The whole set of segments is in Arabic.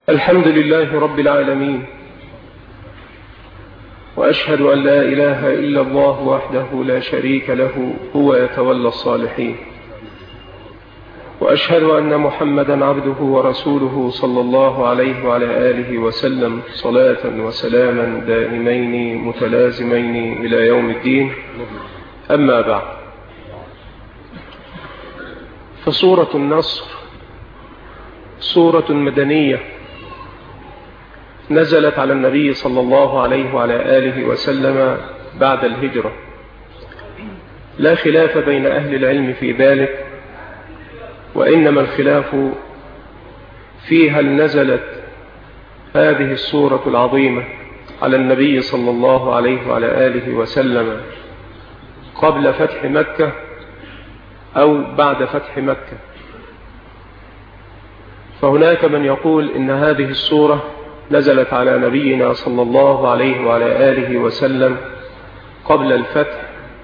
الحمد لله رب العالمين، وأشهد أن لا إله إلا الله وحده لا شريك له هو يتولى الصالحين، وأشهد أن محمدا عبده ورسوله صلى الله عليه وعلى آله وسلم صلاة وسلاما دائمين متلازمين إلى يوم الدين. أما بعد، فسورة النصر سورة مدنية نزلت على النبي صلى الله عليه وعلى آله وسلم بعد الهجرة، لا خلاف بين أهل العلم في ذلك، وإنما الخلاف فيها هل نزلت هذه السورة العظيمة على النبي صلى الله عليه وعلى آله وسلم قبل فتح مكة أو بعد فتح مكة. فهناك من يقول إن هذه السورة نزلت على نبينا صلى الله عليه وعلى آله وسلم قبل الفتح،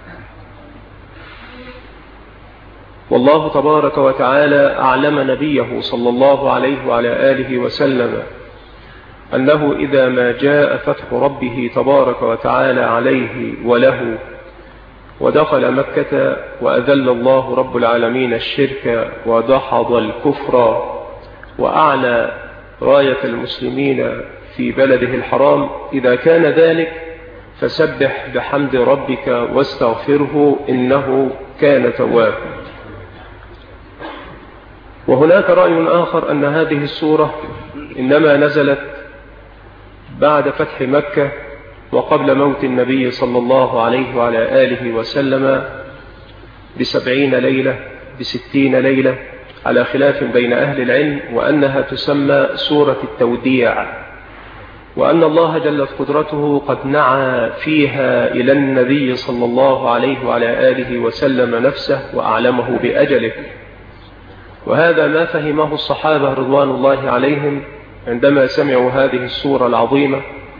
والله تبارك وتعالى أعلم نبيه صلى الله عليه وعلى آله وسلم أنه إذا ما جاء فتح ربه تبارك وتعالى عليه وله ودخل مكة وأذل الله رب العالمين الشرك ودحض الكفر وأعلى راية المسلمين في بلده الحرام، إذا كان ذلك فسبح بحمد ربك واستغفره إنه كان توابا. وهناك رأي آخر أن هذه السورة إنما نزلت بعد فتح مكة وقبل موت النبي صلى الله عليه وعلى آله وسلم ب70 ليلة ب60 ليلة، على خلاف بين أهل العلم، وأنها تسمى سورة التوديع، وأن الله جلت قدرته قد نعى فيها إلى النبي صلى الله عليه وعلى آله وسلم نفسه وأعلمه بأجله. وهذا ما فهمه الصحابة رضوان الله عليهم عندما سمعوا هذه السورة العظيمة،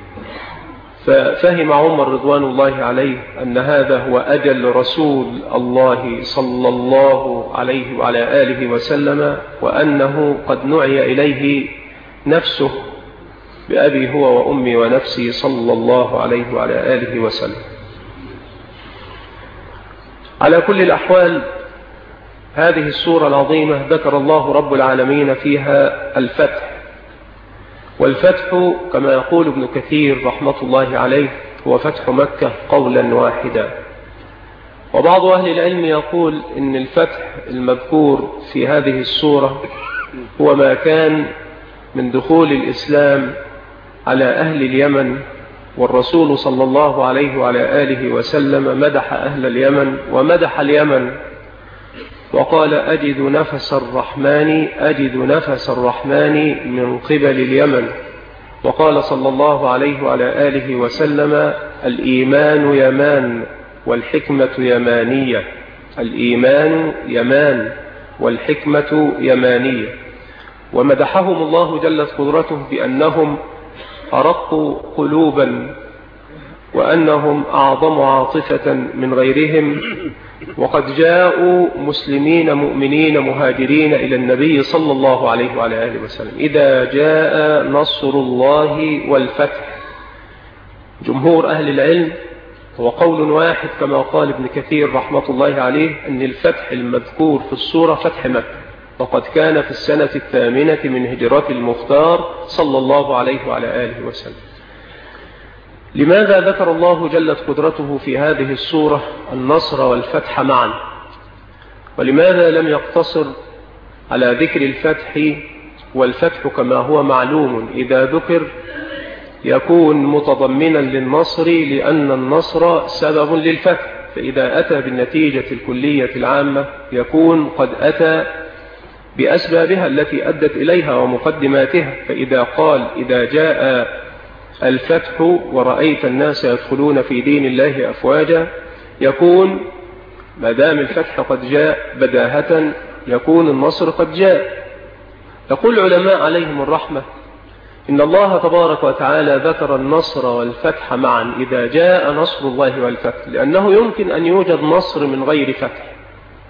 ففهم عمر رضوان الله عليه أن هذا هو أجل رسول الله صلى الله عليه وعلى آله وسلم، وأنه قد نعي إليه نفسه بأبي هو وأمي ونفسي صلى الله عليه وعلى آله وسلم. على كل الأحوال، هذه السورة العظيمة ذكر الله رب العالمين فيها الفتح، والفتح كما يقول ابن كثير رحمة الله عليه هو فتح مكة قولا واحدا. وبعض أهل العلم يقول إن الفتح المذكور في هذه السورة هو ما كان من دخول الإسلام على أهل اليمن، والرسول صلى الله عليه وعلى آله وسلم مدح أهل اليمن ومدح اليمن وقال أجد نفس الرحمن من قبل اليمن. وقال صلى الله عليه وعلى آله وسلم الإيمان يمان والحكمة يمانية، الإيمان يمان والحكمة يمانية. ومدحهم الله جلت قدرته بأنهم أرقوا قلوبا وأنهم أعظم عاطفة من غيرهم، وقد جاءوا مسلمين مؤمنين مهاجرين إلى النبي صلى الله عليه وعلى آله وسلم إذا جاء نصر الله والفتح. جمهور أهل العلم هو قول واحد كما قال ابن كثير رحمة الله عليه أن الفتح المذكور في السورة فتح مكة، وقد كان في السنة 8 من هجرة المختار صلى الله عليه وعلى آله وسلم. لماذا ذكر الله جلت قدرته في هذه السورة النصر والفتح معا؟ ولماذا لم يقتصر على ذكر الفتح؟ والفتح كما هو معلوم إذا ذكر يكون متضمنا للنصر، لأن النصر سبب للفتح، فإذا أتى بالنتيجة الكلية العامة يكون قد أتى بأسبابها التي أدت إليها ومقدماتها. فإذا قال إذا جاء الفتح ورأيت الناس يدخلون في دين الله أفواجا، يكون ما دام الفتح قد جاء بداهة يكون النصر قد جاء. يقول العلماء عليهم الرحمة إن الله تبارك وتعالى ذكر النصر والفتح معا إذا جاء نصر الله والفتح، لأنه يمكن أن يوجد نصر من غير فتح،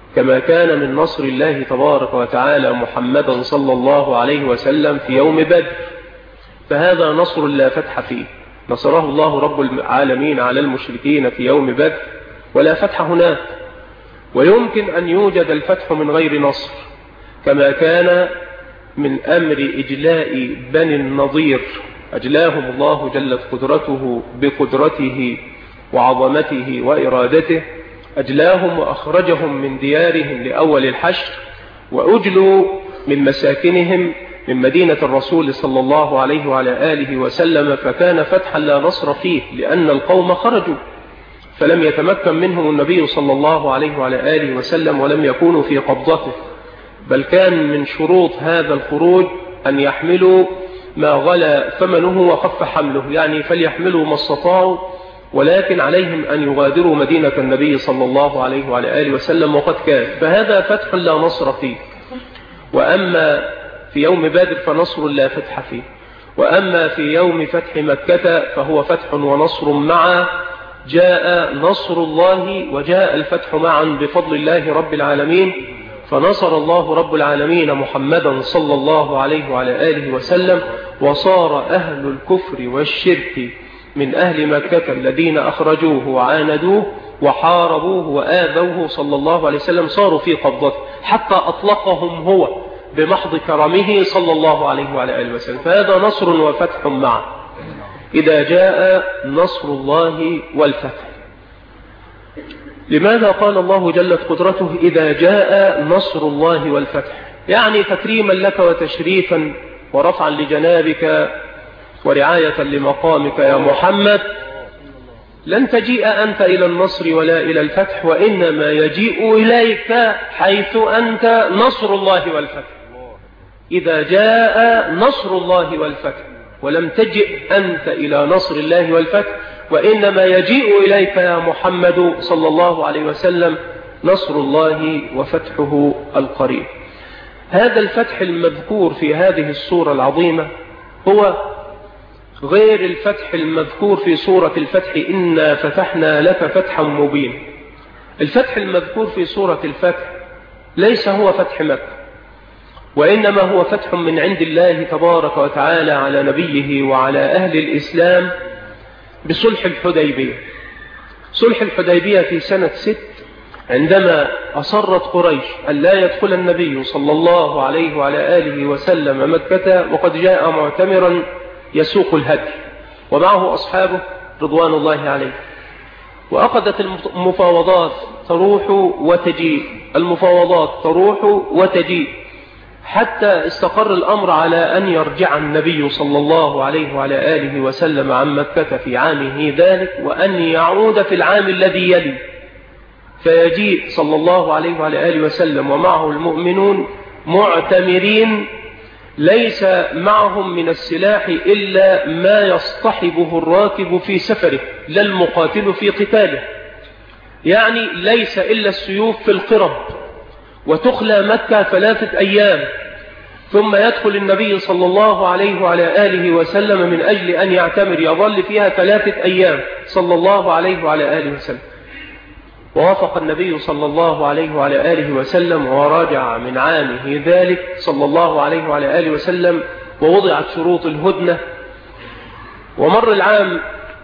كما كان من نصر الله تبارك وتعالى محمدا صلى الله عليه وسلم في يوم بدر، فهذا نصر لا فتح فيه، نصره الله رب العالمين على المشركين في يوم بدر ولا فتح هناك. ويمكن أن يوجد الفتح من غير نصر، كما كان من أمر إجلاء بني النضير، أجلاهم الله جلت قدرته بقدرته وعظمته وإرادته، أجلاهم وأخرجهم من ديارهم لأول الحشر، وأجلوا من مساكنهم من مدينة الرسول صلى الله عليه وعلى آله وسلم، فكان فتحا لا نصر فيه، لأن القوم خرجوا فلم يتمكن منهم النبي صلى الله عليه وعلى آله وسلم ولم يكونوا في قبضته، بل كان من شروط هذا الخروج أن يحملوا ما غلى ثمنه وخف حمله، يعني فليحملوا ما استطاعوا، ولكن عليهم أن يغادروا مدينة النبي صلى الله عليه وعلى آله وسلم وقد كان، فهذا فتح لا نصر فيه. وأما في يوم بدر فنصر لا فتح فيه، وأما في يوم فتح مكة فهو فتح ونصر معا، جاء نصر الله وجاء الفتح معا بفضل الله رب العالمين، فنصر الله رب العالمين محمدا صلى الله عليه وعلى آله وسلم، وصار أهل الكفر والشرك من أهل مكة الذين أخرجوه وعاندوه وحاربوه وآذوه صلى الله عليه وسلم صاروا في قبضته، حتى أطلقهم هو بمحض كرمه صلى الله عليه وعلى آله وسلم، فهذا نصر وفتح معا. إذا جاء نصر الله والفتح، لماذا قال الله جلت قدرته إذا جاء نصر الله والفتح؟ يعني تكريما لك وتشريفا ورفعا لجنابك ورعاية لمقامك يا محمد، لن تجيء أنت إلى النصر ولا إلى الفتح، وإنما يجيء إليك حيث أنت نصر الله والفتح. إذا جاء نصر الله والفتح، ولم تجئ أنت إلى نصر الله والفتح، وإنما يجيء إليك يا محمد صلى الله عليه وسلم نصر الله وفتحه القريب. هذا الفتح المذكور في هذه السورة العظيمة هو غير الفتح المذكور في سورة الفتح إنا فتحنا لك فتحا مبينا. الفتح المذكور في سورة الفتح ليس هو فتح مكة، وإنما هو فتح من عند الله تبارك وتعالى على نبيه وعلى أهل الإسلام بصلح الحديبية. صلح الحديبية في سنة 6، عندما أصرت قريش أن لا يدخل النبي صلى الله عليه وعلى آله وسلم مكة وقد جاء معتمرا يسوق الهدي ومعه أصحابه رضوان الله عليه، وأخذت المفاوضات تروح وتجيء، المفاوضات تروح وتجيء، حتى استقر الأمر على أن يرجع النبي صلى الله عليه وعلى آله وسلم عن مكة في عامه ذلك، وأن يعود في العام الذي يلي، فيجيء صلى الله عليه وعلى آله وسلم ومعه المؤمنون معتمرين، ليس معهم من السلاح إلا ما يصطحبه الراكب في سفره، لا المقاتل في قتاله، يعني ليس إلا السيوف في القرب، وتخلى مكة 3 أيام، ثم يدخل النبي صلى الله عليه وعلى آله وسلم من أجل أن يعتمر، يظل فيها 3 أيام صلى الله عليه وعلى آله وسلم. ووافق النبي صلى الله عليه وعلى آله وسلم وراجع من عامه ذلك صلى الله عليه وعلى آله وسلم، ووضعت شروط الهدنة، ومر العام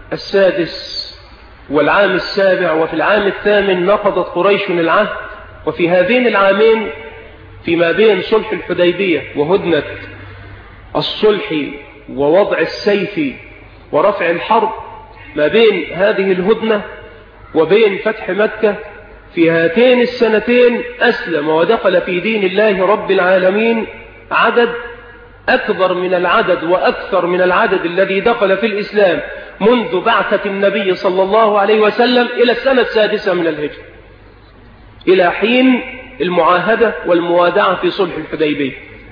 6 والعام 7، وفي العام 8 نقضت قريش العهد. وفي هذين العامين فيما بين صلح الحديبية وهدنة الصلح ووضع السيف ورفع الحرب، ما بين هذه الهدنة وبين فتح مكة، في هاتين السنتين أسلم ودخل في دين الله رب العالمين عدد أكبر من العدد وأكثر من العدد الذي دخل في الإسلام منذ بعثة النبي صلى الله عليه وسلم إلى السنة 6 من الهجرة، إلى حين المعاهدة والموادعة في صلح الحديبية.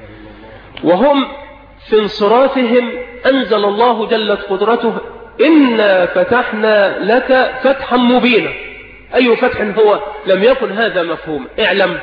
وهم في انصرافهم أنزل الله جلت قدرته إنا فتحنا لك فتحا مبينا. أي فتح هو؟ لم يكن هذا مفهوم. اعلم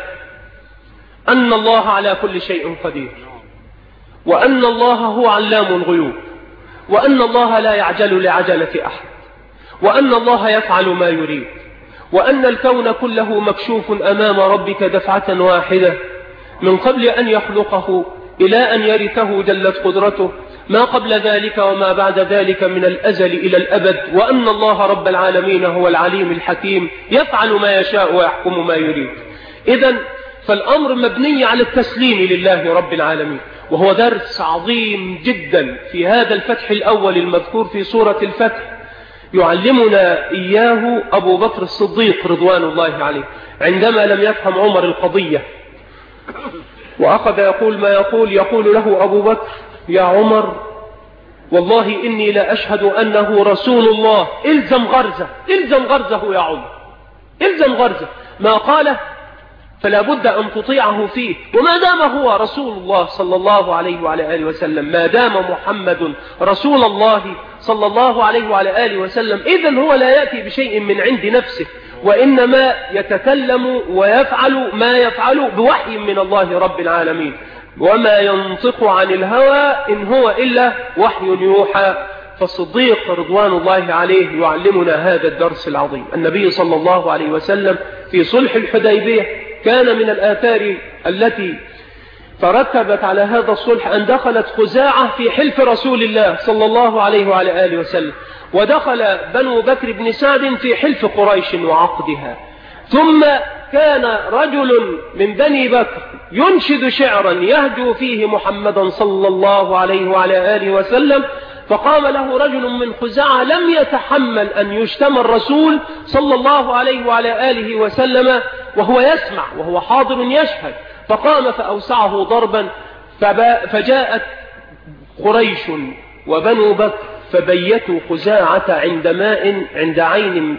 أن الله على كل شيء قدير، وأن الله هو علام الغيوب، وأن الله لا يعجل لعجلة أحد، وأن الله يفعل ما يريد، وأن الكون كله مكشوف أمام ربك دفعة واحدة من قبل أن يخلقه إلى أن يرثه جلت قدرته ما قبل ذلك وما بعد ذلك من الأزل إلى الأبد، وأن الله رب العالمين هو العليم الحكيم يفعل ما يشاء ويحكم ما يريد. إذن فالأمر مبني على التسليم لله رب العالمين، وهو درس عظيم جدا في هذا الفتح الأول المذكور في سورة الفتح يعلمنا إياه أبو بكر الصديق رضوان الله عليه عندما لم يفهم عمر القضية وأخذ يقول ما يقول له أبو بكر: يا عمر والله إني لا أشهد أنه رسول الله، إلزم غرزه يا عمر، إلزم غرزه، ما قاله فلا بد أن تطيعه فيه، وما دام هو رسول الله صلى الله عليه وعلى آله وسلم، ما دام محمد رسول الله صلى الله عليه وعلى آله وسلم، إذن هو لا يأتي بشيء من عند نفسه، وإنما يتكلم ويفعل ما يفعل بوحي من الله رب العالمين، وما ينطق عن الهوى إن هو إلا وحي يوحى. فالصديق رضوان الله عليه يعلمنا هذا الدرس العظيم. النبي صلى الله عليه وسلم في صلح الحديبية كان من الآثار التي ترتبت على هذا الصلح أن دخلت خزاعة في حلف رسول الله صلى الله عليه وعلى آله وسلم، ودخل بنو بكر بن سعد في حلف قريش وعقدها، ثم كان رجل من بني بكر ينشد شعرا يهجو فيه محمدا صلى الله عليه وعلى آله وسلم، فقام له رجل من خزاعة لم يتحمل أن يشتم الرسول صلى الله عليه وعلى آله وسلم وهو يسمع وهو حاضر يشهد، فقام فأوسعه ضربا، فجاءت قريش وبنو بكر فبيتوا خزاعة عند ماء عند عين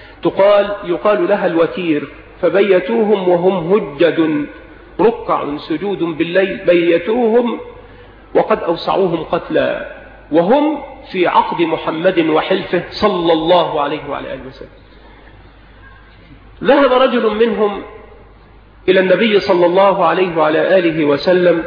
يقال لها الوتير، فبيتوهم وهم هجد ركع سجود بالليل، بيتوهم وقد أوسعوهم قتلا وهم في عقد محمد وحلفه صلى الله عليه وعلى آله وسلم. ذهب رجل منهم إلى النبي صلى الله عليه وعلى آله وسلم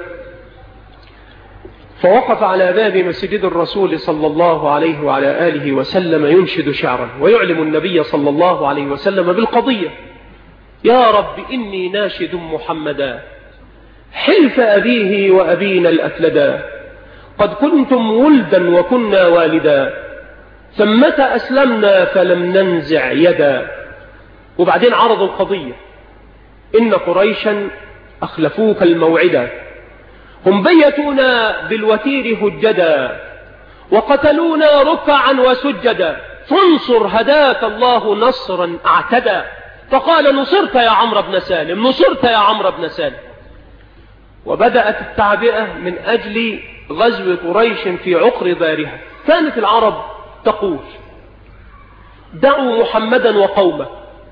فوقف على باب مسجد الرسول صلى الله عليه وعلى آله وسلم ينشد شعرا ويعلم النبي صلى الله عليه وسلم بالقضية: يا رب إني ناشد محمدا حلف أبيه وأبينا الأكلدا، قد كنتم ولدا وكنا والدا، ثمة أسلمنا فلم ننزع يدا. وبعدين عرضوا القضية: إن قريشا أخلفوك الموعدا، هم بيتونا بالوتير هجدا، وقتلونا ركعا وسجدا، فانصر هداك الله نصرا اعتدى. فقال: نصرت يا عمرو بن سالم، نصرت يا عمرو بن سالم. وبدأت التعبئة من أجل غزو قريش في عقر دارها. كانت العرب تقول: دعوا محمدا وقومه،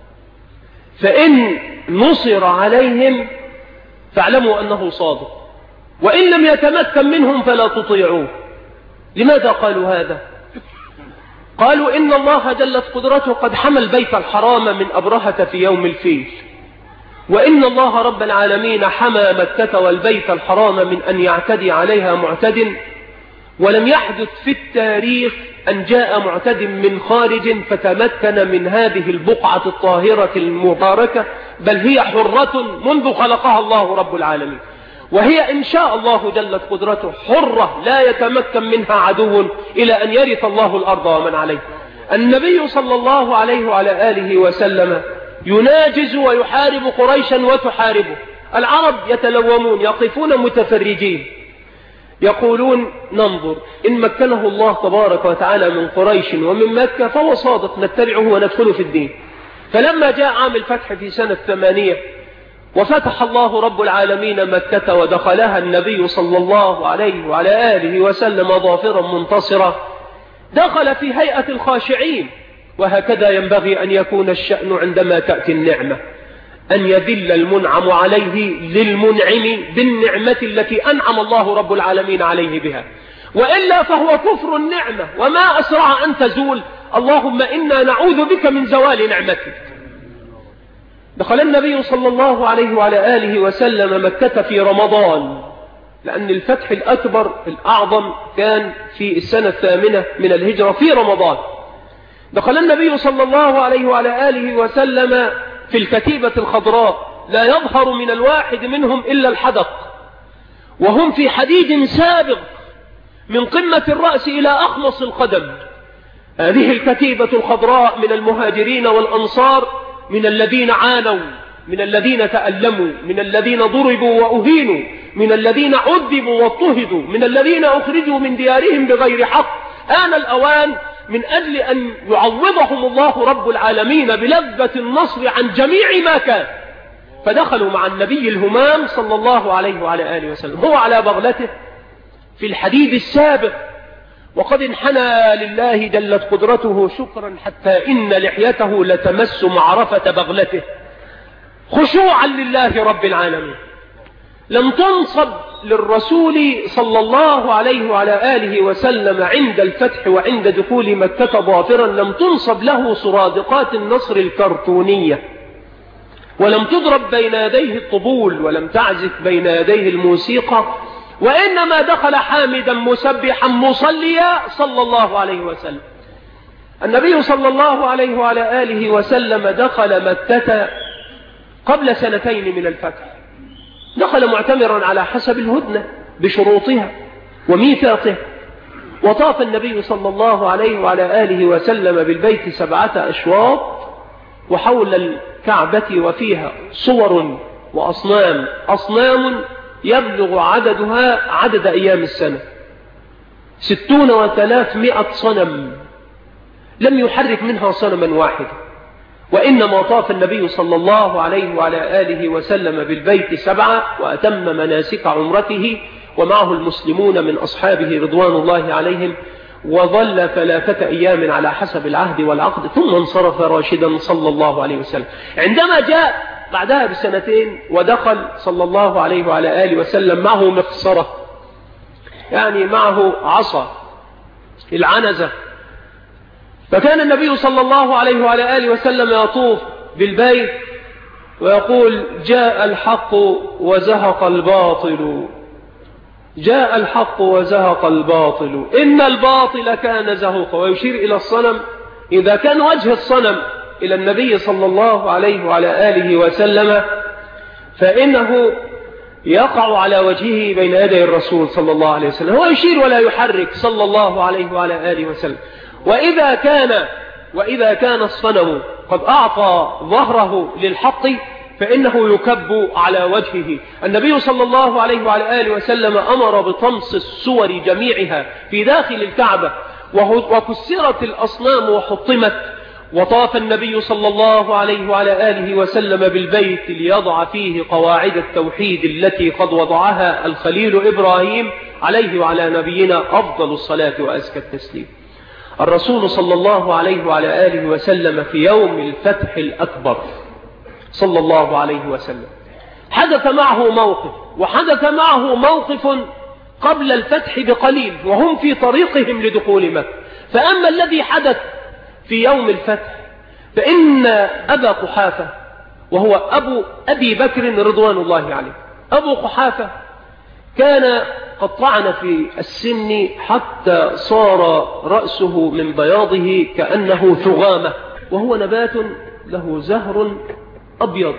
فإن نصر عليهم فاعلموا أنه صادق، وإن لم يتمكن منهم فلا تطيعوه. لماذا قالوا هذا؟ قالوا: إن الله جلت قدرته قد حمى البيت الحرام من أبرهة في يوم الفيل، وإن الله رب العالمين حمى مكة والبيت الحرام من أن يعتدي عليها معتد، ولم يحدث في التاريخ أن جاء معتد من خارج فتمكن من هذه البقعة الطاهرة المباركة، بل هي حرة منذ خلقها الله رب العالمين، وهي إن شاء الله جلت قدرته حرة لا يتمكن منها عدو إلى أن يرث الله الأرض ومن عليه. النبي صلى الله عليه وعلى آله وسلم يناجز ويحارب قريشا وتحاربه. العرب يتلومون يقفون متفرجين يقولون: ننظر إن مكنه الله تبارك وتعالى من قريش ومن مكة فهو صادق نتبعه وندخل في الدين. فلما جاء عام الفتح في سنة 8 وفتح الله رب العالمين مكة ودخلها النبي صلى الله عليه وعلى آله وسلم ظافرا منتصرا، دخل في هيئة الخاشعين. وهكذا ينبغي أن يكون الشأن عندما تأتي النعمة، أن يذل المنعم عليه للمنعم بالنعمة التي أنعم الله رب العالمين عليه بها، وإلا فهو كفر النعمة، وما أسرع أن تزول. اللهم إنا نعوذ بك من زوال نعمتك. دخل النبي صلى الله عليه وعلى آله وسلم مكة في رمضان، لأن الفتح الأكبر الأعظم كان في السنة 8 من الهجرة في رمضان. دخل النبي صلى الله عليه وعلى آله وسلم في الكتيبة الخضراء، لا يظهر من الواحد منهم إلا الحدق، وهم في حديد سابق من قمة الرأس إلى أخمص القدم. هذه الكتيبة الخضراء من المهاجرين والأنصار، من الذين عانوا، من الذين تألموا، من الذين ضربوا وأهينوا، من الذين عذبوا واضطهدوا، من الذين أخرجوا من ديارهم بغير حق. آن الأوان من أجل أن يعوضهم الله رب العالمين بلذة النصر عن جميع ما كان، فدخلوا مع النبي الهمام صلى الله عليه وعلى آله وسلم، هو على بغلته في الحديد السابق، وقد انحنى لله جلت قدرته شكرا حتى إن لحيته لتمس معرفة بغلته، خشوعا لله رب العالمين. لم تنصب للرسول صلى الله عليه وعلى آله وسلم عند الفتح وعند دخول مكة ظافرا، لم تنصب له سرادقات النصر الكرتونية، ولم تضرب بين يديه الطبول، ولم تعزف بين يديه الموسيقى، وإنما دخل حامدا مسبحا مصليا صلى الله عليه وسلم. النبي صلى الله عليه وعلى آله وسلم دخل مكة قبل 2 من الفتح، دخل معتمرا على حسب الهدنة بشروطها وميثاقها، وطاف النبي صلى الله عليه وعلى آله وسلم بالبيت 7 أشواط، وحول الكعبة وفيها صور وأصنام، أصنام يبلغ عددها عدد أيام السنة 60 و300 صنم، لم يحرك منها صنما واحدا، وإنما طاف النبي صلى الله عليه وعلى آله وسلم بالبيت 7 وأتم مناسك عمرته، ومعه المسلمون من أصحابه رضوان الله عليهم، وظل 3 أيام على حسب العهد والعقد، ثم انصرف راشدا صلى الله عليه وسلم. عندما جاء بعدها ب2 ودخل صلى الله عليه وعلى آله وسلم معه مقصرة، يعني معه عصا العنزة، فكان النبي صلى الله عليه وعلى آله وسلم يطوف بالبيت ويقول: جاء الحق وزهق الباطل، جاء الحق وزهق الباطل، إن الباطل كان زهوقا، ويشير إلى الصنم. إذا كان وجه الصنم إلى النبي صلى الله عليه وعلى آله وسلم فإنه يقع على وجهه بين يدي الرسول صلى الله عليه وسلم، هو يشير ولا يحرك صلى الله عليه وعلى آله وسلم. وإذا كان الصنم قد أعطى ظهره للحق فإنه يكب على وجهه. النبي صلى الله عليه وعلى آله وسلم أمر بطمس الصور جميعها في داخل الكعبة، وكسرت الأصنام وحطمت، وطاف النبي صلى الله عليه وعلى آله وسلم بالبيت ليضع فيه قواعد التوحيد التي قد وضعها الخليل إبراهيم عليه وعلى نبينا أفضل الصلاة وأزكى التسليم. الرسول صلى الله عليه وعلى آله وسلم في يوم الفتح الأكبر صلى الله عليه وسلم حدث معه موقف، وحدث معه موقف قبل الفتح بقليل وهم في طريقهم لدخول مكة. فأما الذي حدث في يوم الفتح فإن أبا قحافة، وهو أبو أبي بكر رضوان الله عليه، أبو قحافة كان قد طعن في السن حتى صار رأسه من بياضه كأنه ثغامة، وهو نبات له زهر أبيض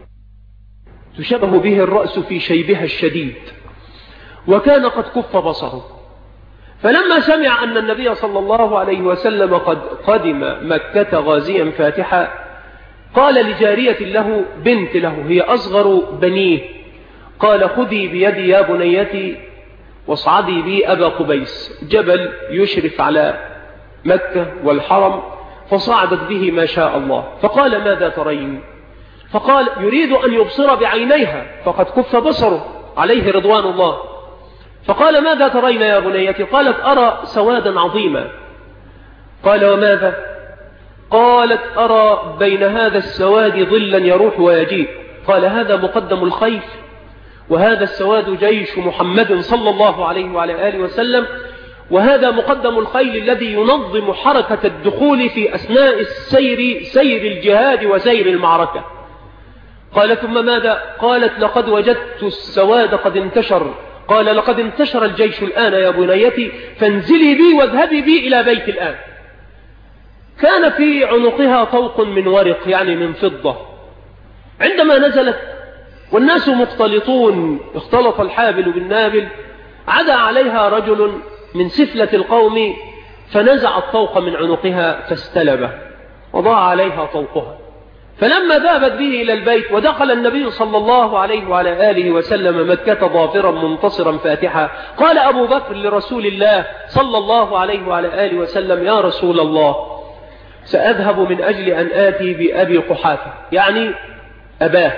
تشبه به الرأس في شيبها الشديد، وكان قد كف بصره. فلما سمع أن النبي صلى الله عليه وسلم قد قدم مكة غازيا فاتحا، قال لجارية له بنت له هي أصغر بنيه، قال: خذي بيدي يا بنيتي واصعدي بي أبا قبيس، جبل يشرف على مكة والحرم، فصعدت به ما شاء الله. فقال: ماذا ترين؟ فقال: يريد أن يبصر بعينيها فقد كف بصره عليه رضوان الله. فقال: ماذا ترين يا بنيتي؟ قالت: أرى سوادا عظيما. قال: وماذا؟ قالت: أرى بين هذا السواد ظلا يروح ويجيء. قال: هذا مقدم الخيل، وهذا السواد جيش محمد صلى الله عليه وعلى آله وسلم، وهذا مقدم الخيل الذي ينظم حركة الدخول في أثناء السير، سير الجهاد وسير المعركة. قال: ثم ماذا؟ قالت: لقد وجدت السواد قد انتشر. قال: لقد انتشر الجيش الآن يا بنيتي، فانزلي بي واذهبي بي إلى بيت الآن. كان في عنقها طوق من ورق يعني من فضة. عندما نزلت والناس مختلطون، اختلط الحابل بالنابل، عدا عليها رجل من سفلة القوم فنزع الطوق من عنقها فاستلبه وضاع عليها طوقها. فلما ذهبت به إلى البيت ودخل النبي صلى الله عليه وعلى آله وسلم مكة ظافرا منتصرا فاتحا، قال أبو بكر لرسول الله صلى الله عليه وعلى آله وسلم: يا رسول الله، سأذهب من أجل أن آتي بأبي قحافة، يعني أباه.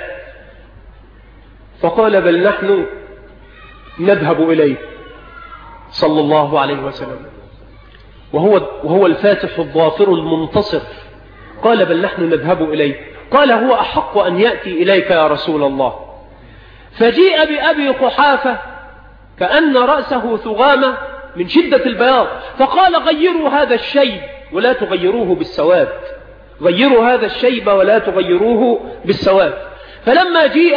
فقال: بل نحن نذهب إليه صلى الله عليه وسلم، وهو الفاتح الظافر المنتصر. قال: بل نحن نذهب إليه. قال: هو أحق أن يأتي إليك يا رسول الله. فجيء بأبي قحافة كأن رأسه ثغامة من شدة البياض، فقال: غيروا هذا الشيب ولا تغيروه بالسواد، غيروا هذا الشيب ولا تغيروه بالسواد. فلما جيء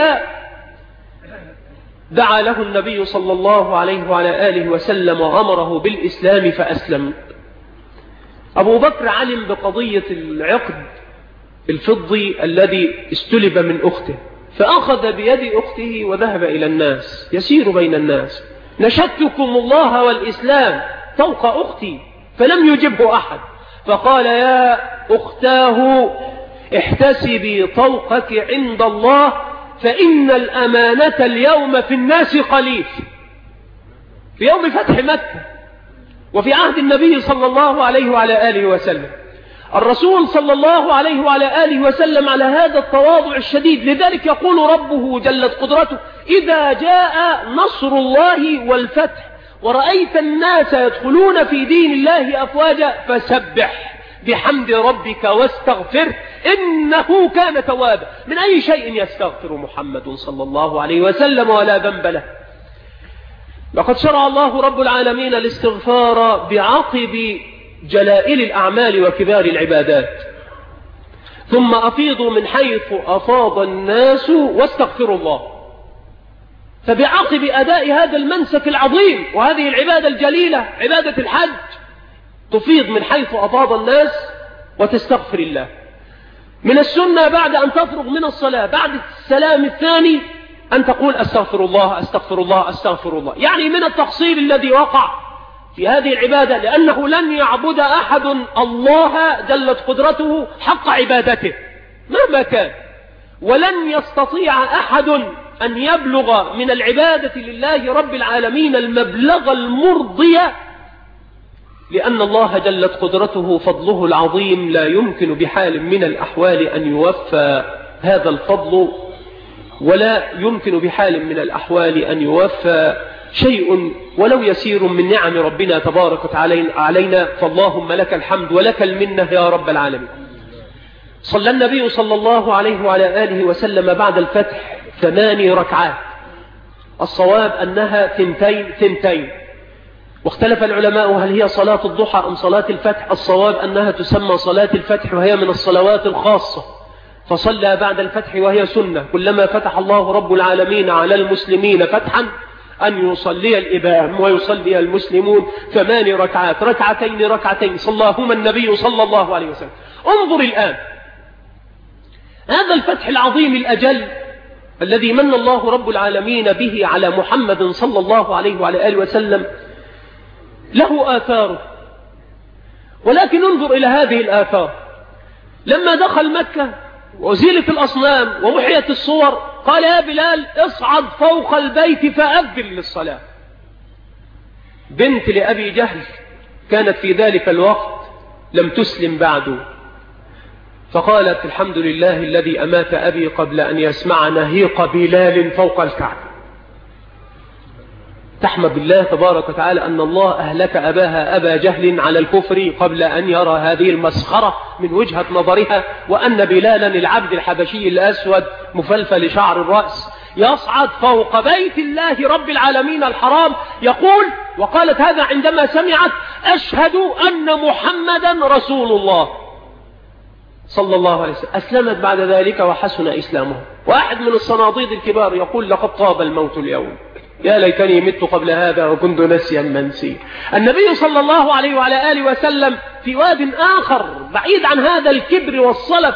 دعا له النبي صلى الله عليه وعلى آله وسلم وأمره بالإسلام فأسلم. أبو بكر علم بقضية العقد الفضي الذي استلب من أخته، فأخذ بيد أخته وذهب إلى الناس يسير بين الناس: نشدتكم الله والإسلام فوق أختي، فلم يجبه أحد. فقال: يا أختاه، احتسبي طوقك عند الله، فإن الأمانة اليوم في الناس قليل. في يوم فتح مكة وفي عهد النبي صلى الله عليه وعلى آله وسلم، الرسول صلى الله عليه وعلى آله وسلم على هذا التواضع الشديد. لذلك يقول ربه جلت قدرته: إذا جاء نصر الله والفتح ورأيت الناس يدخلون في دين الله أفواجا فسبح بحمد ربك واستغفر إنه كان توابا. من أي شيء يستغفر محمد صلى الله عليه وسلم ولا ذنب له؟ لقد شرع الله رب العالمين الاستغفار بعقب جلائل الأعمال وكبار العبادات. ثم أفيضوا من حيث أفاض الناس واستغفروا الله. فبعقب أداء هذا المنسك العظيم وهذه العبادة الجليلة عبادة الحج تفيض من حيث أفاض الناس وتستغفر الله. من السنة بعد أن تفرغ من الصلاة بعد السلام الثاني أن تقول: أستغفر الله أستغفر الله أستغفر الله، يعني من التقصير الذي وقع في هذه العبادة، لأنه لن يعبد أحد الله جلت قدرته حق عبادته مهما كان، ولن يستطيع أحد أن يبلغ من العبادة لله رب العالمين المبلغ المرضي، لأن الله جلت قدرته فضله العظيم لا يمكن بحال من الأحوال أن يوفى هذا الفضل، ولا يمكن بحال من الأحوال أن يوفى شيء ولو يسير من نعم ربنا تبارك وتعالى علينا. فاللهم لك الحمد ولك المنة يا رب العالمين. صلى النبي صلى الله عليه وعلى آله وسلم بعد الفتح 8 ركعات، الصواب أنها 2 واختلف العلماء هل هي صلاة الضحى أم صلاة الفتح. الصواب أنها تسمى صلاة الفتح وهي من الصلوات الخاصة، فصلى بعد الفتح وهي سنة. كلما فتح الله رب العالمين على المسلمين فتحا أن يصلي الإمام ويصلي المسلمون 8 ركعات، ركعتين صلاهما النبي صلى الله عليه وسلم. انظر الآن هذا الفتح العظيم الأجل الذي من الله رب العالمين به على محمد صلى الله عليه وعلى آله وسلم له آثاره، ولكن انظر إلى هذه الآثار. لما دخل مكة وأزيلت الأصنام ومحيت الصور قال: يا بلال اصعد فوق البيت فأذن للصلاة. بنت لأبي جهل كانت في ذلك الوقت لم تسلم بعد، فقالت: الحمد لله الذي أمات أبي قبل أن يسمع نهيق بلال فوق الكعبة. تحمد الله تبارك وتعالى أن الله أهلك أباها أبا جهل على الكفر قبل أن يرى هذه المسخرة من وجهة نظرها، وأن بلالا العبد الحبشي الأسود مفلفل شعر الرأس يصعد فوق بيت الله رب العالمين الحرام يقول، وقالت هذا عندما سمعت: أشهد أن محمدا رسول الله صلى الله عليه وسلم. أسلمت بعد ذلك وحسن إسلامه. واحد من الصناديد الكبار يقول: لقد طاب الموت اليوم، يا ليتني مت قبل هذا وكنت نسيا منسيا. النبي صلى الله عليه وعلى آله وسلم في واد آخر بعيد عن هذا الكبر والصلف.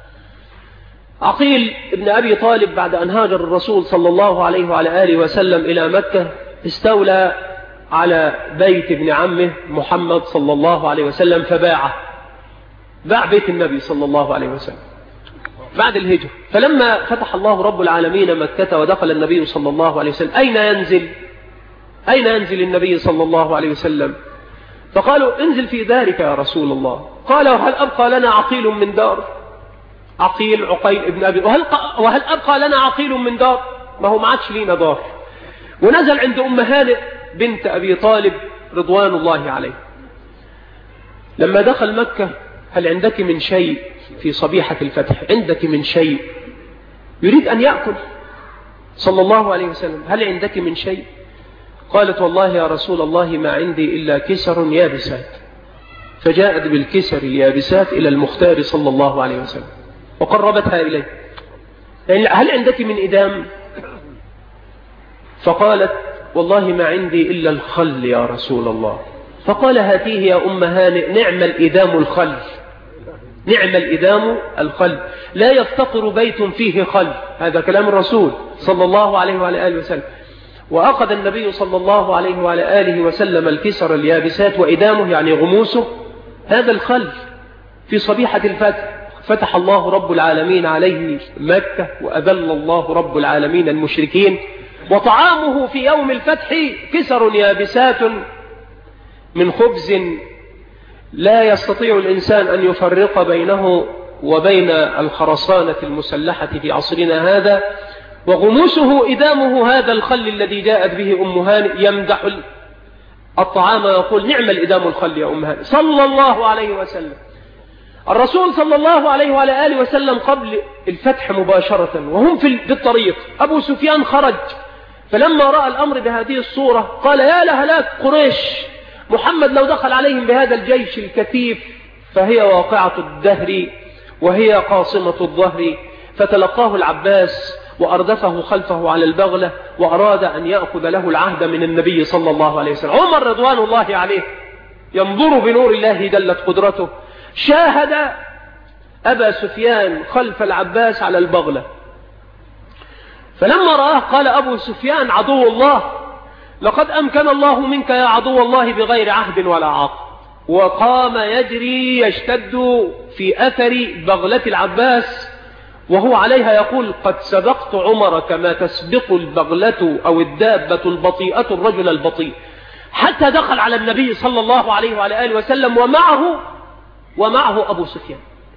عقيل ابن أبي طالب بعد أن هاجر الرسول صلى الله عليه وعلى آله وسلم إلى مكة استولى على بيت ابن عمه محمد صلى الله عليه وسلم فباعه، باع بيت النبي صلى الله عليه وسلم بعد الهجرة. فلما فتح الله رب العالمين مكة ودخل النبي صلى الله عليه وسلم أين ينزل النبي صلى الله عليه وسلم؟ فقالوا انزل في دارك يا رسول الله. قال وهل أبقى لنا عقيل من دار؟ عقيل ابن أبي وهل أبقى لنا عقيل من دار؟ ما هو ما عادش لينا دار. ونزل عند أم هانئ بنت أبي طالب رضوان الله عليه. لما دخل مكة هل عندك من شيء؟ في صبيحة الفتح عندك من شيء؟ يريد أن يأكل صلى الله عليه وسلم، هل عندك من شيء؟ قالت والله يا رسول الله ما عندي إلا كسر يابسات. فجاءت بالكسر اليابسات إلى المختار صلى الله عليه وسلم وقربتها إليه. يعني هل عندك من إدام؟ فقالت والله ما عندي إلا الخل يا رسول الله. فقال هاتيه يا أم هانئ، نعم الإدام الخل، نعم الإدام الخل، لا يفتقر بيت فيه خل. هذا كلام الرسول صلى الله عليه وعلى آله وسلم. وأخذ النبي صلى الله عليه وعلى آله وسلم الكسر اليابسات وإدامه يعني غموسه هذا الخل في صبيحة الفتح. فتح الله رب العالمين عليه مكة وأذل الله رب العالمين المشركين. وطعامه في يوم الفتح كسر يابسات من خبز لا يستطيع الإنسان أن يفرق بينه وبين الخرسانة المسلحة في عصرنا هذا. وغموسه إدامه هذا الخل الذي جاءت به أم هانئ. يمدح الطعام ويقول نعم الإدام الخل يا أم هانئ صلى الله عليه وسلم. الرسول صلى الله عليه وعلى آله وسلم قبل الفتح مباشرة وهم في الطريق أبو سفيان خرج، فلما رأى الأمر بهذه الصورة قال يا لهلاك قريش، محمد لو دخل عليهم بهذا الجيش الكثيف فهي واقعة الدهر وهي قاصمة الظهر. فتلقاه العباس وأردفه خلفه على البغلة وأراد أن يأخذ له العهد من النبي صلى الله عليه وسلم. عمر رضوان الله عليه ينظر بنور الله دلت قدرته، شاهد أبا سفيان خلف العباس على البغلة، فلما رآه قال أبو سفيان عدو الله، لقد أمكن الله منك يا عدو الله بغير عهد ولا عقد. وقام يجري يشتد في أثر بغلة العباس وهو عليها يقول قد سبقت عمر كما تسبق البغلة أو الدابة البطيئة الرجل البطيء، حتى دخل على النبي صلى الله عليه وعلى آله وسلم ومعه أبو سفيان.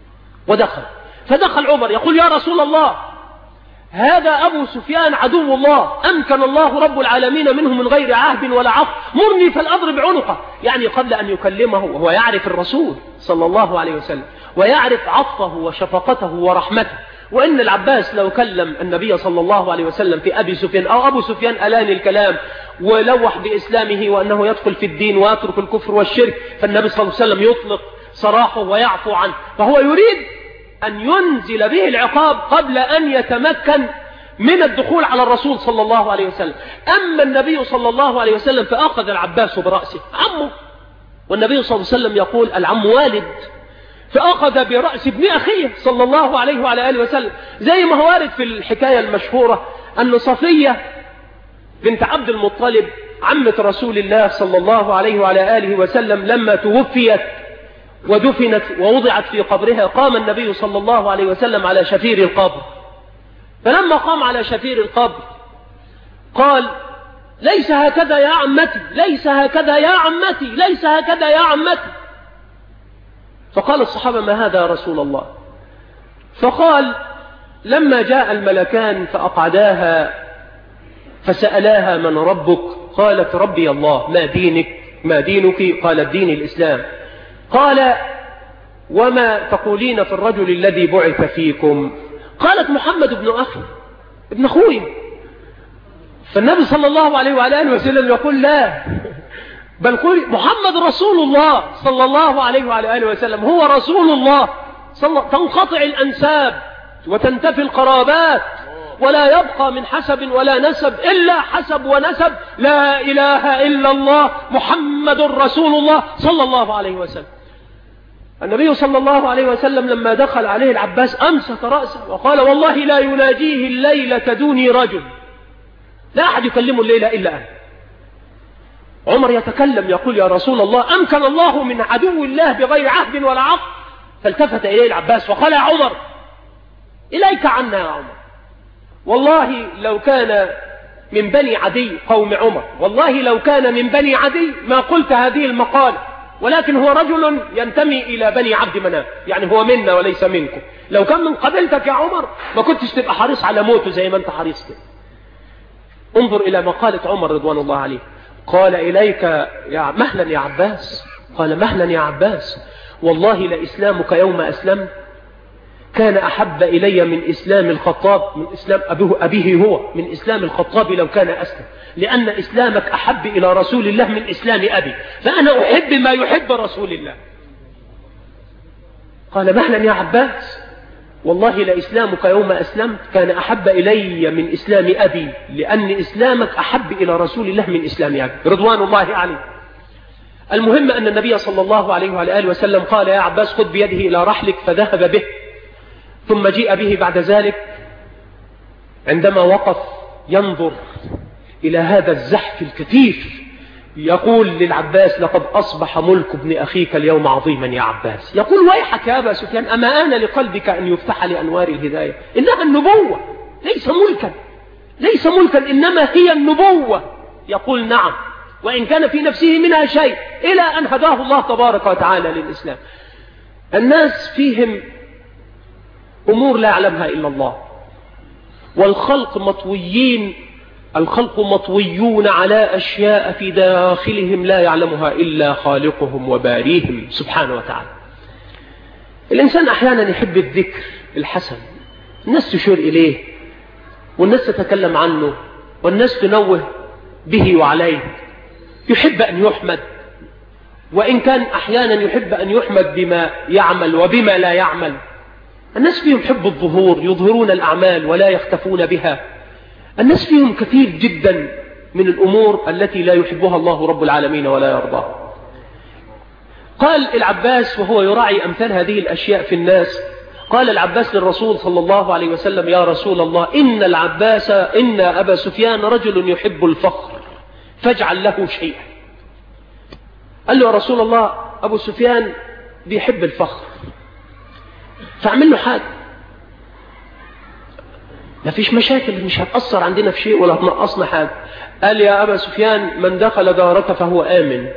فدخل عمر يقول يا رسول الله هذا أبو سفيان عدو الله أمكن الله رب العالمين منه من غير عهد ولا عقد، مرني فلأضرب عنقه. يعني قبل أن يكلمه وهو يعرف الرسول صلى الله عليه وسلم ويعرف عطفه وشفقته ورحمته. وإن العباس لو كلم النبي صلى الله عليه وسلم في أبي سفيان أو أبو سفيان ألان الكلام ولوح بإسلامه وأنه يدخل في الدين ويترك الكفر والشرك، فالنبي صلى الله عليه وسلم يطلق سراحه ويعفو عنه. فهو يريد أن ينزل به العقاب قبل أن يتمكن من الدخول على الرسول صلى الله عليه وسلم. أما النبي صلى الله عليه وسلم فأخذ العباس برأسه عمه، والنبي صلى الله عليه وسلم يقول العم والد، فأخذ برأس ابن أخيه صلى الله عليه وعلى آله وسلم. زي ما هو وارد في الحكاية المشهورة أن صفية بنت عبد المطلب عمة رسول الله صلى الله عليه وعلى آله وسلم لما توفيت ودفنت ووضعت في قبرها قام النبي صلى الله عليه وسلم على شفير القبر. فلما قام على شفير القبر قال ليس هكذا يا عمتي، ليس هكذا يا عمتي، ليس هكذا يا عمتي. فقال الصحابة ما هذا يا رسول الله؟ فقال لما جاء الملكان فأقعداها فسألاها من ربك؟ قالت ربي الله. ما دينك؟ قالت دين الإسلام. قال وما تقولين في الرجل الذي بعث فيكم؟ قالت محمد ابن أخي، ابن أخوي. فالنبي صلى الله عليه وعلى آله وسلم يقول لا، بل قل محمد رسول الله صلى الله عليه وعلى آله وسلم، هو رسول الله. تنقطع الأنساب وتنتفي القرابات ولا يبقى من حسب ولا نسب إلا حسب ونسب، لا إله إلا الله محمد رسول الله صلى الله عليه وسلم. النبي صلى الله عليه وسلم لما دخل عليه العباس أمسك رأسه وقال والله لا يناجيه الليلة دوني رجل، لا أحد يكلمه الليلة إلا أنا. عمر يتكلم يقول يا رسول الله أمكن الله من عدو الله بغير عهد ولا عقد؟ فالتفت إليه العباس وقال يا عمر إليك عنا يا عمر، والله لو كان من بني عدي قوم عمر، والله لو كان من بني عدي ما قلت هذه المقالة، ولكن هو رجل ينتمي إلى بني عبد مناف، يعني هو منا وليس منكم. لو كان من قبيلتك يا عمر ما كنتش تبقى حريص على موته زي ما أنت حريص كده. انظر إلى مقالة عمر رضوان الله عليه، قال إليك مهلا يا عباس، قال مهلا يا عباس، والله لإسلامك يوم أسلمت كان أحب إلي من إسلام الخطاب، من إسلام أبيه هو، من إسلام الخطاب لو كان أسلم، لأن إسلامك أحب إلى رسول الله من إسلام أبي، فأنا أحب ما يحب رسول الله. قال مهلا يا عباس، والله لإسلامك يوم أسلمت كان أحب إلي من إسلام أبي، لأن إسلامك أحب إلى رسول الله من إسلام أبي رضوان الله عليه. المهم أن النبي صلى الله عليه وعلى آله وسلم قال يا عباس خذ بيده إلى رحلك، فذهب به، ثم جيء به بعد ذلك عندما وقف ينظر إلى هذا الزحف الكثير يقول للعباس لقد أصبح ملك ابن أخيك اليوم عظيما يا عباس. يقول ويحك يا أبا سفيان أما آن لقلبك أن يفتح لأنوار الهداية؟ إنها النبوة ليس ملكا، ليس ملكا إنما هي النبوة. يقول نعم، وإن كان في نفسه منها شيء، إلى أن هداه الله تبارك وتعالى للإسلام. الناس فيهم أمور لا يعلمها إلا الله، والخلق مطويين، الخلق مطويون على أشياء في داخلهم لا يعلمها إلا خالقهم وباريهم سبحانه وتعالى. الإنسان أحيانا يحب الذكر الحسن، الناس تشير إليه والناس تتكلم عنه والناس تنوه به وعليه، يحب أن يحمد، وإن كان أحيانا يحب أن يحمد بما يعمل وبما لا يعمل. الناس فيهم حب الظهور، يظهرون الأعمال ولا يختفون بها. الناس فيهم كثير جدا من الأمور التي لا يحبها الله رب العالمين ولا يرضاها. قال العباس وهو يراعي أمثال هذه الأشياء في الناس، قال العباس للرسول صلى الله عليه وسلم يا رسول الله إن أبا سفيان رجل يحب الفخر فاجعل له شيئا. قال له يا رسول الله أبو سفيان بيحب الفخر فاعمل له حاجة، ما فيش مشاكل، مش هتأثر عندنا في شيء ولا هتنقصنا حاجة. قال يا أبا سفيان من دخل دارك فهو آمن.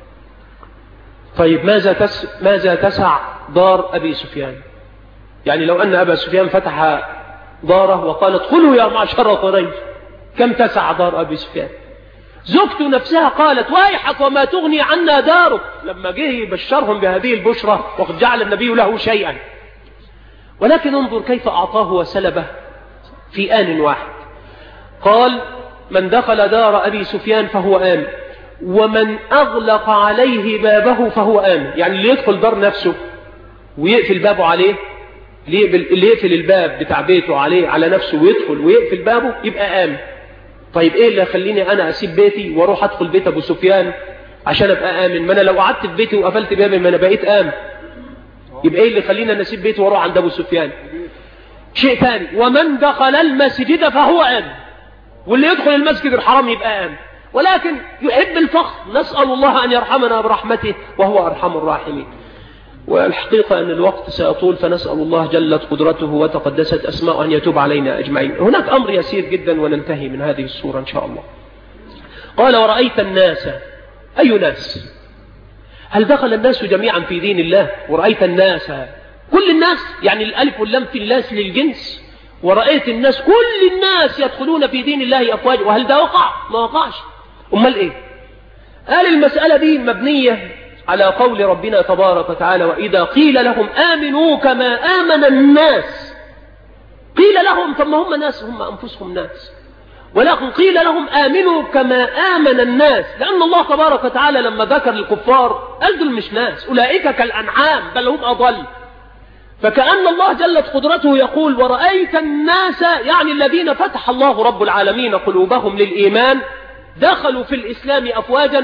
طيب ماذا تسع دار أبي سفيان؟ يعني لو أن أبا سفيان فتح داره وقال ادخلوا يا معشر قريش، كم تسع دار أبي سفيان؟ زوجته نفسها قالت ويحك وما تغني عنا دارك، لما جه يبشرهم بهذه البشرى وقد جعل النبي له شيئا. ولكن انظر كيف أعطاه وسلبه في آن واحد. قال من دخل دار أبي سفيان فهو آمن، ومن أغلق عليه بابه فهو آمن. يعني اللي يدخل دار نفسه ويقفل بابه عليه، اللي يقفل الباب بتاع بيته على نفسه ويدخل ويقفل بابه يبقى آمن. طيب ايه اللي يخليني انا اسيب بيتي واروح ادخل بيت ابو سفيان عشان ابقى آمن؟ ما انا لو قعدت في بيتي وقفلت بابي ما انا بقيت آمن. يبقى ايه اللي يخليني انا اسيب بيتي واروح عند ابو سفيان؟ شيء ثاني، ومن دخل المسجد فهو آمن، واللي يدخل المسجد الحرام يبقى آمن. ولكن يحب الفخر، نسأل الله أن يرحمنا برحمته وهو أرحم الراحمين. والحقيقة أن الوقت سيطول، فنسأل الله جلت قدرته وتقدست أسماءه أن يتوب علينا أجمعين. هناك أمر يسير جدا وننتهي من هذه السورة إن شاء الله. قال ورأيت الناس، أي ناس؟ هل دخل الناس جميعا في دين الله؟ ورأيت الناس كل الناس، يعني الألف واللام في الناس للجنس. ورأيت الناس كل الناس يدخلون في دين الله أفواجا. وهل ده وقع؟ ما وقعش. أمال إيه؟ قال المسألة دي مبنية على قول ربنا تبارك وتعالى وإذا قيل لهم آمنوا كما آمن الناس. قيل لهم، ثم هم ناس، هم أنفسهم ناس، ولكن قيل لهم آمنوا كما آمن الناس، لأن الله تبارك وتعالى لما ذكر الكفار قال دول مش ناس، أولئك كالأنعام بل هم أضل. فكأن الله جلت قدرته يقول ورأيت الناس، يعني الذين فتح الله رب العالمين قلوبهم للإيمان دخلوا في الإسلام أفواجا.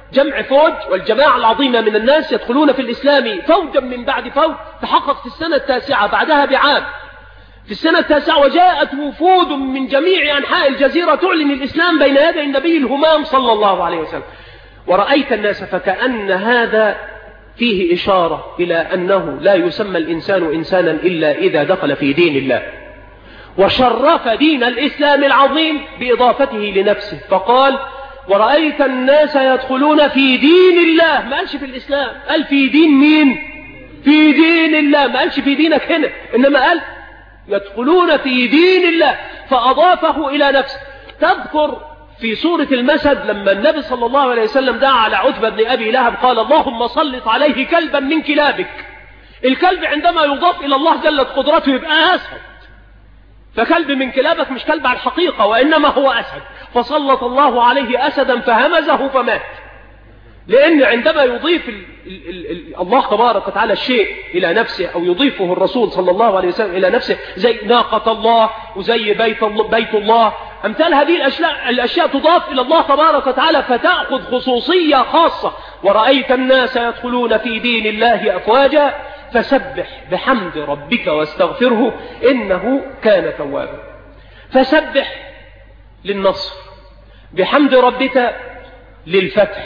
جمع فوج، والجماعة العظيمة من الناس يدخلون في الإسلام فوجا من بعد فوج. تحقق في السنة التاسعة بعدها بعام، في السنة التاسعة، وجاءت وفود من جميع أنحاء الجزيرة تعلن الإسلام بين يدي النبي الهمام صلى الله عليه وسلم. ورأيت الناس فكأن هذا فيه إشارة إلى أنه لا يسمى الإنسان إنسانا إلا إذا دخل في دين الله، وشرف دين الإسلام العظيم بإضافته لنفسه، فقال ورأيت الناس يدخلون في دين الله. ما قالش في الإسلام، قال في دين مين؟ في دين الله. ما قالش في دينك هنا، إنما قال يدخلون في دين الله، فأضافه إلى نفسه. تذكر في سورة المسد لما النبي صلى الله عليه وسلم دعا على عتبة بن أبي لهب قال اللهم سلط عليه كلبا من كلابك. الكلب عندما يضاف إلى الله جلت قدرته يبقى أسد، فكلب من كلابك مش كلب على الحقيقة، وإنما هو أسد، فسلط الله عليه أسدا فهمزه فمات. لأن عندما يضيف الله تبارك وتعالى الشيء إلى نفسه، أو يضيفه الرسول صلى الله عليه وسلم إلى نفسه، زي ناقة الله وزي بيت الله، أمثال هذه الأشياء تضاف إلى الله تبارك وتعالى فتأخذ خصوصية خاصة. ورأيت الناس يدخلون في دين الله أفواجا فسبح بحمد ربك واستغفره إنه كان توابا. فسبح للنصر، بحمد ربك للفتح،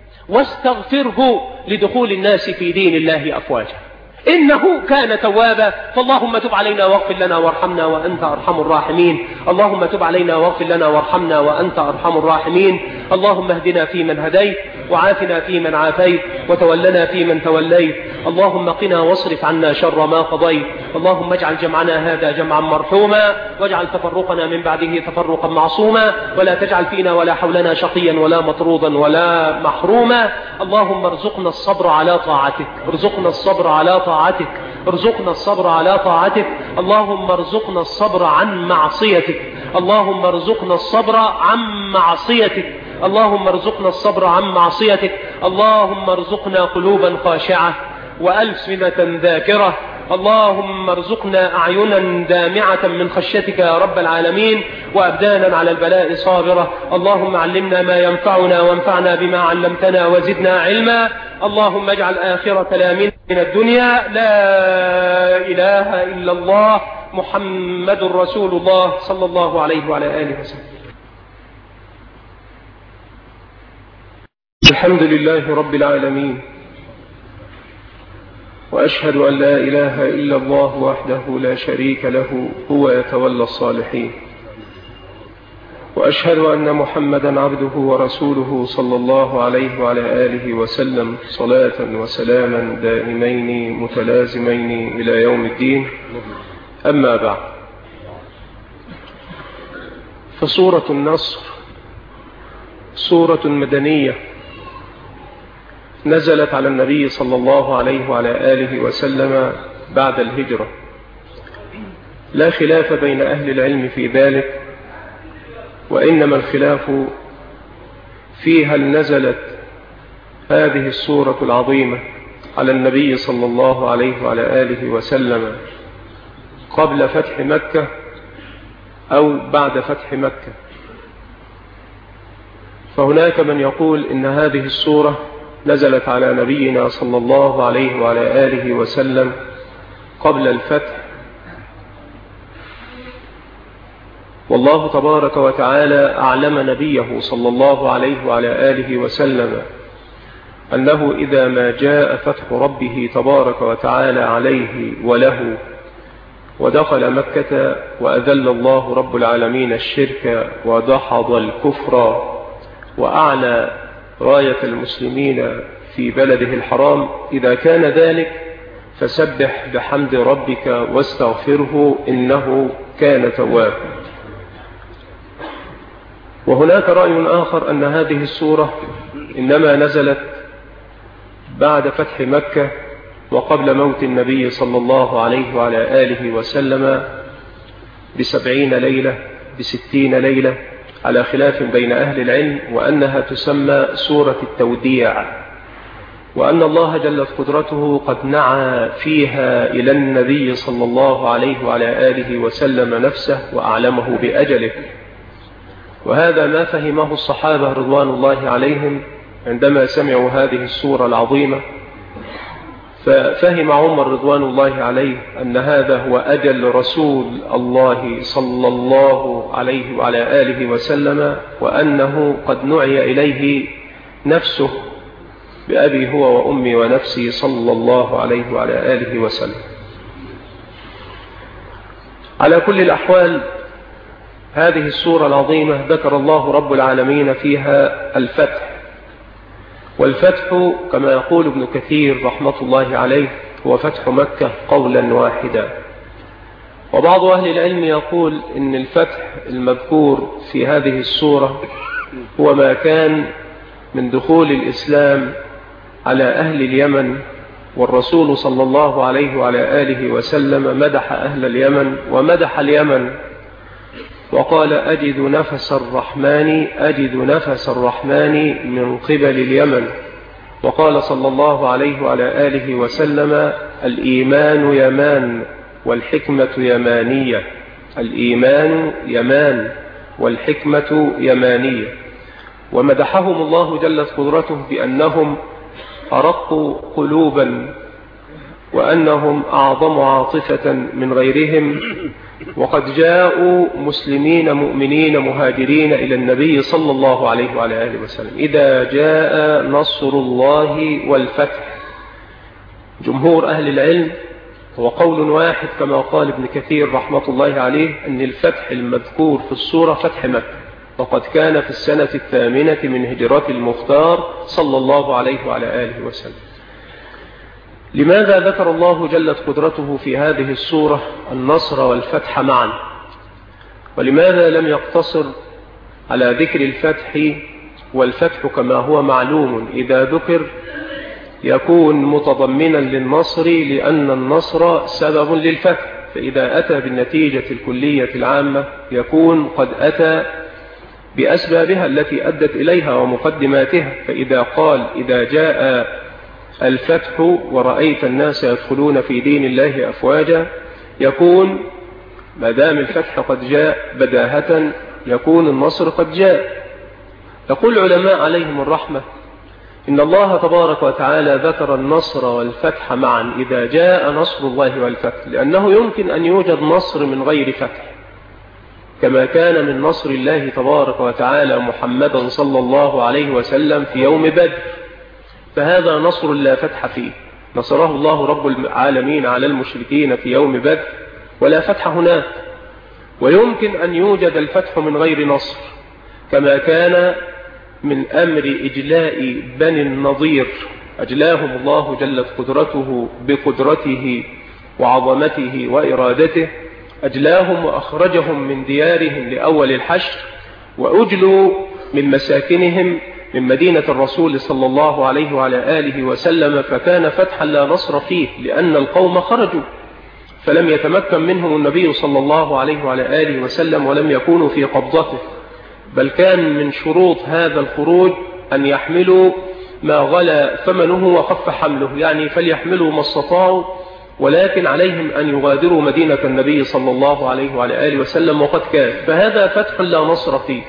واستغفره لدخول الناس في دين الله أفواجا إنه كان توابا. فاللهم تب علينا واغفر لنا وارحمنا وأنت أرحم الراحمين. اللهم تب علينا واغفر لنا وارحمنا وأنت أرحم الراحمين. اللهم اهدنا فيمن هديت، وعافنا فيمن عافيت، وتولنا فيمن توليت. اللهم قنا واصرف عنا شر ما قضيت. اللهم اجعل جمعنا هذا جمعا مرحوما، واجعل تفرقنا من بعده تفرقا معصوما، ولا تجعل فينا ولا حولنا شقيا ولا مطرودا ولا محروما. اللهم ارزقنا الصبر على طاعتك، ارزقنا الصبر على طاعتك، ارزقنا الصبر على طاعتك. اللهم ارزقنا الصبر عن معصيتك، اللهم ارزقنا الصبر عن معصيتك، اللهم ارزقنا الصبر عن معصيتك. اللهم ارزقنا قلوبا خاشعة وألسنة ذاكرة. اللهم ارزقنا أعينا دامعة من خشيتك يا رب العالمين، وأبدانا على البلاء صابرة. اللهم علمنا ما ينفعنا وانفعنا بما علمتنا وزدنا علما. اللهم اجعل آخر كلامنا من الدنيا لا إله إلا الله محمد رسول الله صلى الله عليه وعلى آله وسلم. الحمد لله رب العالمين، وأشهد أن لا إله إلا الله وحده لا شريك له هو يتولى الصالحين، وأشهد أن محمدا عبده ورسوله صلى الله عليه وعلى آله وسلم صلاة وسلاما دائمين متلازمين إلى يوم الدين. أما بعد، فسورة النصر سورة مدنية نزلت على النبي صلى الله عليه وعلى آله وسلم بعد الهجرة، لا خلاف بين أهل العلم في ذلك، وإنما الخلاف في هل نزلت هذه السورة العظيمة على النبي صلى الله عليه وعلى آله وسلم قبل فتح مكة أو بعد فتح مكة. فهناك من يقول إن هذه السورة نزلت على نبينا صلى الله عليه وعلى آله وسلم قبل الفتح، والله تبارك وتعالى أعلم نبيه صلى الله عليه وعلى آله وسلم أنه إذا ما جاء فتح ربه تبارك وتعالى عليه وله ودخل مكة وأذل الله رب العالمين الشرك ودحض الكفر وأعلى راية المسلمين في بلده الحرام، إذا كان ذلك فسبح بحمد ربك واستغفره إنه كان توابا. وهناك رأي آخر أن هذه السورة إنما نزلت بعد فتح مكة وقبل موت النبي صلى الله عليه وعلى آله وسلم ب70 ليلة ب60 ليلة، على خلاف بين أهل العلم، وأنها تسمى سورة التوديع، وأن الله جلت قدرته قد نعى فيها إلى النبي صلى الله عليه وعلى آله وسلم نفسه وأعلمه بأجله. وهذا ما فهمه الصحابة رضوان الله عليهم عندما سمعوا هذه السورة العظيمة، ففهم عمر رضوان الله عليه أن هذا هو أجل رسول الله صلى الله عليه وعلى آله وسلم، وأنه قد نعي إليه نفسه بأبي هو وأمي ونفسي صلى الله عليه وعلى آله وسلم. على كل الأحوال، هذه السورة العظيمة ذكر الله رب العالمين فيها الفتح، والفتح كما يقول ابن كثير رحمة الله عليه هو فتح مكة قولا واحدا. وبعض أهل العلم يقول إن الفتح المذكور في هذه السورة هو ما كان من دخول الإسلام على أهل اليمن، والرسول صلى الله عليه وعلى آله وسلم مدح أهل اليمن ومدح اليمن وقال: أجد نفس الرحمن من قبل اليمن. وقال صلى الله عليه وعلى آله وسلم: الإيمان يمان والحكمة يمانية. الإيمان يمان والحكمة يمانية. ومدحهم الله جلت قدرته بأنهم أرقوا قلوبا، وأنهم أعظم عاطفة من غيرهم، وقد جاءوا مسلمين مؤمنين مهاجرين إلى النبي صلى الله عليه وعلى آله وسلم. إذا جاء نصر الله والفتح. جمهور أهل العلم هو قول واحد كما قال ابن كثير رحمة الله عليه، أن الفتح المذكور في السورة فتح مكة، وقد كان في السنة 8 من هجرة المختار صلى الله عليه وعلى آله وسلم. لماذا ذكر الله جلت قدرته في هذه السورة النصر والفتح معا؟ ولماذا لم يقتصر على ذكر الفتح؟ والفتح كما هو معلوم إذا ذكر يكون متضمنا للنصر، لأن النصر سبب للفتح، فإذا أتى بالنتيجة الكلية العامة يكون قد أتى بأسبابها التي أدت إليها ومقدماتها. فإذا قال: إذا جاء الفتح ورأيت الناس يدخلون في دين الله أفواجا، يكون ما دام الفتح قد جاء بداهة يكون النصر قد جاء. يقول العلماء عليهم الرحمة: إن الله تبارك وتعالى ذكر النصر والفتح معا إذا جاء نصر الله والفتح، لأنه يمكن أن يوجد نصر من غير فتح، كما كان من نصر الله تبارك وتعالى محمدا صلى الله عليه وسلم في يوم بدر، فهذا نصر لا فتح فيه، نصره الله رب العالمين على المشركين في يوم بدر ولا فتح هناك. ويمكن أن يوجد الفتح من غير نصر، كما كان من أمر إجلاء بني النضير، أجلاهم الله جلت قدرته بقدرته وعظمته وإرادته، أجلاهم وأخرجهم من ديارهم لأول الحشر، وأجلوا من مساكنهم من مدينة الرسول صلى الله عليه وعلى آله وسلم، فكان فتحا لا نصر فيه، لأن القوم خرجوا فلم يتمكن منهم النبي صلى الله عليه وعلى آله وسلم ولم يكونوا في قبضته، بل كان من شروط هذا الخروج أن يحملوا ما غلى ثمنه وخف حمله، يعني فليحملوا ما استطاعوا، ولكن عليهم أن يغادروا مدينة النبي صلى الله عليه وعلى آله وسلم، وقد كان، فهذا فتح لا نصر فيه.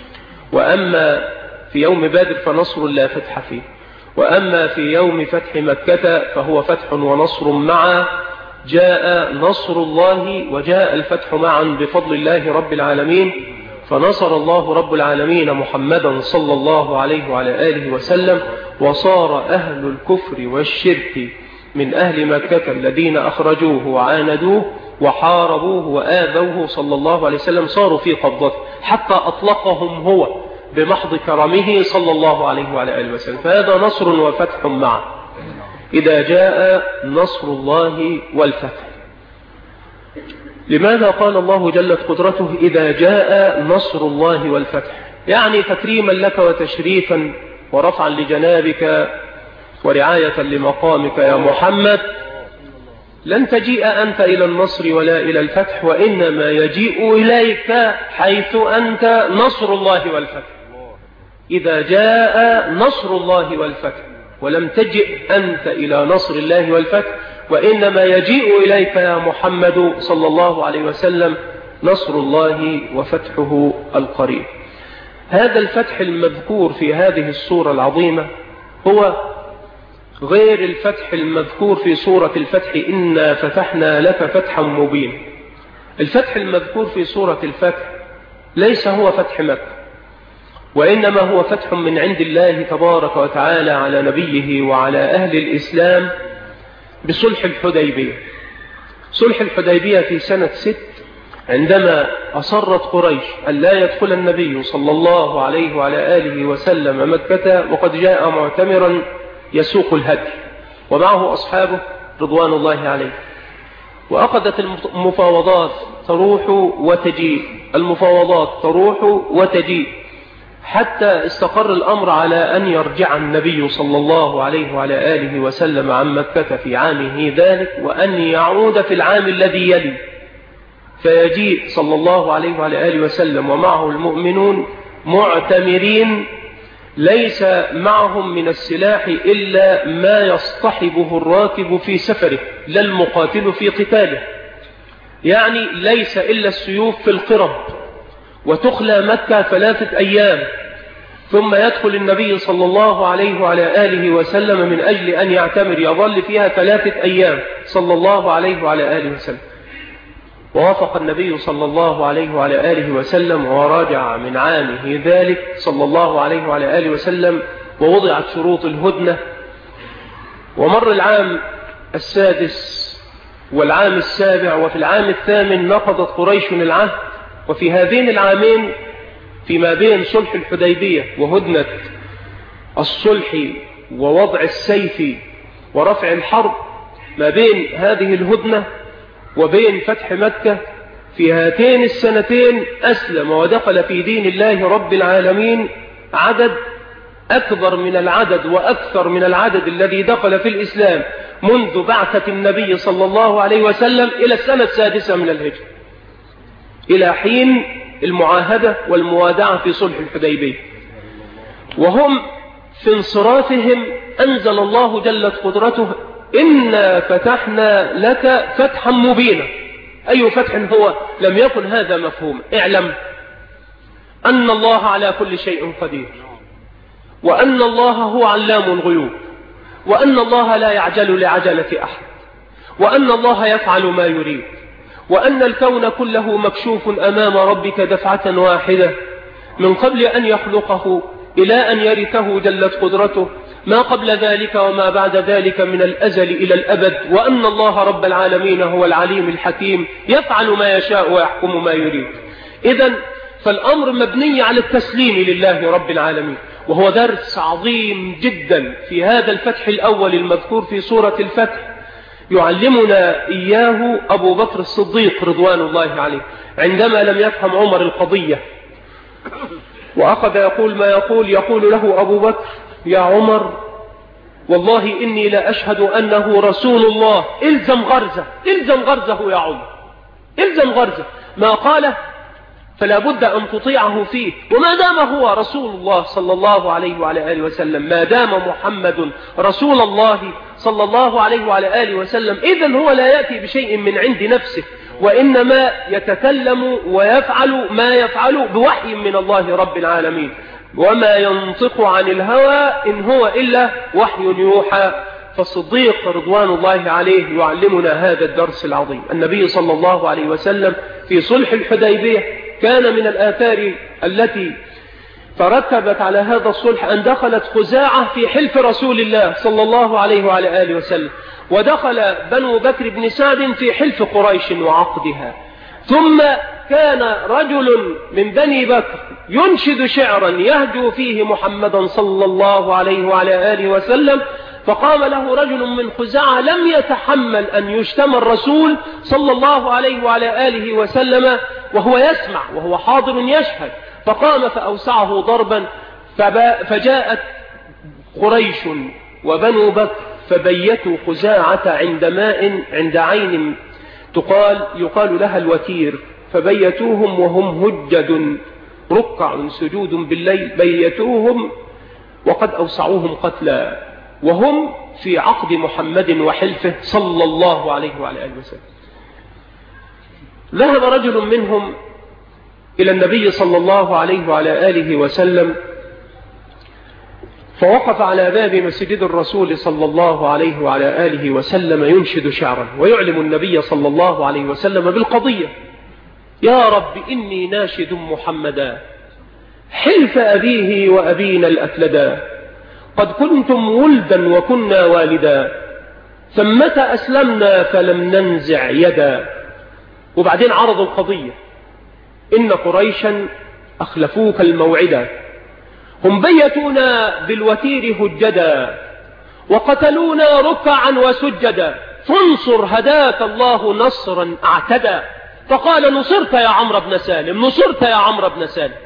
وأما في يوم بدر فنصر لا فتح فيه، وأما في يوم فتح مكة فهو فتح ونصر معا، جاء نصر الله وجاء الفتح معا بفضل الله رب العالمين، فنصر الله رب العالمين محمدا صلى الله عليه وعلى آله وسلم، وصار أهل الكفر والشرك من أهل مكة الذين أخرجوه وعاندوه وحاربوه وآذوه صلى الله عليه وسلم صاروا في قبضته، حتى أطلقهم هو بمحض كرمه صلى الله عليه وعلى آله وسلم. فهذا نصر وفتح معا إذا جاء نصر الله والفتح. لماذا قال الله جلت قدرته إذا جاء نصر الله والفتح؟ يعني تكريما لك وتشريفا ورفعا لجنابك ورعاية لمقامك يا محمد، لن تجيء أنت إلى النصر ولا إلى الفتح، وإنما يجيء إليك حيث أنت نصر الله والفتح. إذا جاء نصر الله والفتح، ولم تجئ أنت إلى نصر الله والفتح، وإنما يجيء إليك يا محمد صلى الله عليه وسلم نصر الله وفتحه القريب. هذا الفتح المذكور في هذه السورة العظيمة هو غير الفتح المذكور في سورة الفتح إنا فتحنا لك فتحا مبينا. الفتح المذكور في سورة الفتح ليس هو فتح مكة، وإنما هو فتح من عند الله تبارك وتعالى على نبيه وعلى أهل الإسلام بصلح الحديبية. صلح الحديبية في سنة 6 عندما أصرت قريش أن لا يدخل النبي صلى الله عليه وعلى آله وسلم مكة وقد جاء معتمرا يسوق الهدي ومعه أصحابه رضوان الله عليه. وأخذت المفاوضات تروح وتجيء، المفاوضات تروح وتجيء، حتى استقر الأمر على أن يرجع النبي صلى الله عليه وعلى آله وسلم عن مكة في عامه ذلك، وأن يعود في العام الذي يلي، فيجيء صلى الله عليه وعلى آله وسلم ومعه المؤمنون معتمرين، ليس معهم من السلاح إلا ما يصطحبه الراكب في سفره، لا المقاتل في قتاله، يعني ليس إلا السيوف في القرب. وتخلى مكة 3 أيام، ثم يدخل النبي صلى الله عليه وعلى آله وسلم من أجل أن يعتمر، يظل فيها 3 أيام صلى الله عليه وعلى آله وسلم. ووافق النبي صلى الله عليه وعلى آله وسلم وراجع من عامه ذلك صلى الله عليه وعلى آله وسلم، ووضعت شروط الهدنة. ومر العام 6 والعام 7، وفي العام 8 نقضت قريش العهد. وفي هذين العامين فيما بين صلح الحديبية وهدنة الصلح ووضع السيف ورفع الحرب، ما بين هذه الهدنة وبين فتح مكة، في هاتين السنتين أسلم ودخل في دين الله رب العالمين عدد أكبر من العدد وأكثر من العدد الذي دخل في الإسلام منذ بعثة النبي صلى الله عليه وسلم إلى السنة 6 من الهجرة، إلى حين المعاهدة والموادعة في صلح الحديبية. وهم في انصرافهم أنزل الله جلت قدرته إنا فتحنا لك فتحا مبينا. أي فتح هو؟ لم يكن هذا مفهوم. اعلم أن الله على كل شيء قدير، وأن الله هو علام الغيوب، وأن الله لا يعجل لعجلة أحد، وأن الله يفعل ما يريد، وأن الكون كله مكشوف أمام ربك دفعة واحدة من قبل أن يخلقه إلى أن يرثه جلت قدرته، ما قبل ذلك وما بعد ذلك من الأزل إلى الأبد، وأن الله رب العالمين هو العليم الحكيم يفعل ما يشاء ويحكم ما يريد. إذن فالأمر مبني على التسليم لله رب العالمين، وهو درس عظيم جدا في هذا الفتح الأول المذكور في سورة الفتح يعلمنا إياه أبو بكر الصديق رضوان الله عليه، عندما لم يفهم عمر القضية وأخذ يقول ما يقول له أبو بكر: يا عمر والله إني لا أشهد أنه رسول الله، إلزم غرزه، إلزم غرزه يا عمر، إلزم غرزه، ما قاله فلا بد أن تطيعه فيه. وما دام هو رسول الله صلى الله عليه وعلى آله وسلم، ما دام محمد رسول الله صلى الله عليه وعلى آله وسلم، إذن هو لا يأتي بشيء من عند نفسه، وإنما يتكلم ويفعل ما يفعل بوحي من الله رب العالمين، وما ينطق عن الهوى إن هو إلا وحي يوحى. فالصديق رضوان الله عليه يعلمنا هذا الدرس العظيم. النبي صلى الله عليه وسلم في صلح الحديبية كان من الآثار التي ترتبت على هذا الصلح أن دخلت خزاعة في حلف رسول الله صلى الله عليه وعلى آله وسلم، ودخل بنو بكر بن سعد في حلف قريش وعقدها. ثم كان رجل من بني بكر ينشد شعرا يهجو فيه محمدا صلى الله عليه وعلى آله وسلم، فقام له رجل من خزاعة لم يتحمل أن يشتم الرسول صلى الله عليه وعلى آله وسلم وهو يسمع وهو حاضر يشهد، فقام فأوسعه ضربا، فجاءت قريش وبنو بكر فبيتوا خزاعة عند ماء عند عين يقال لها الوتير، فبيتوهم وهم هجد ركع سجود بالليل، بيتوهم وقد أوسعوهم قتلا، وهم في عقد محمد وحلفه صلى الله عليه وعلى آله وسلم. ذهب رجل منهم إلى النبي صلى الله عليه وعلى آله وسلم، فوقف على باب مسجد الرسول صلى الله عليه وعلى آله وسلم ينشد شعرا ويعلم النبي صلى الله عليه وسلم بالقضية: يا رب إني ناشد محمدا حلف أبيه وأبينا الأكلدا، قد كنتم ولدا وكنا والدا، ثمة أسلمنا فلم ننزع يدا. وبعدين عرضوا القضية: إن قريشا أخلفوك الموعدا، هم بيتونا بالوتير هجدا، وقتلونا ركعا وسجدا، فانصر هداك الله نصرا اعتدى. فقال: نصرت يا عمرو بن سالم، نصرت يا عمرو بن سالم.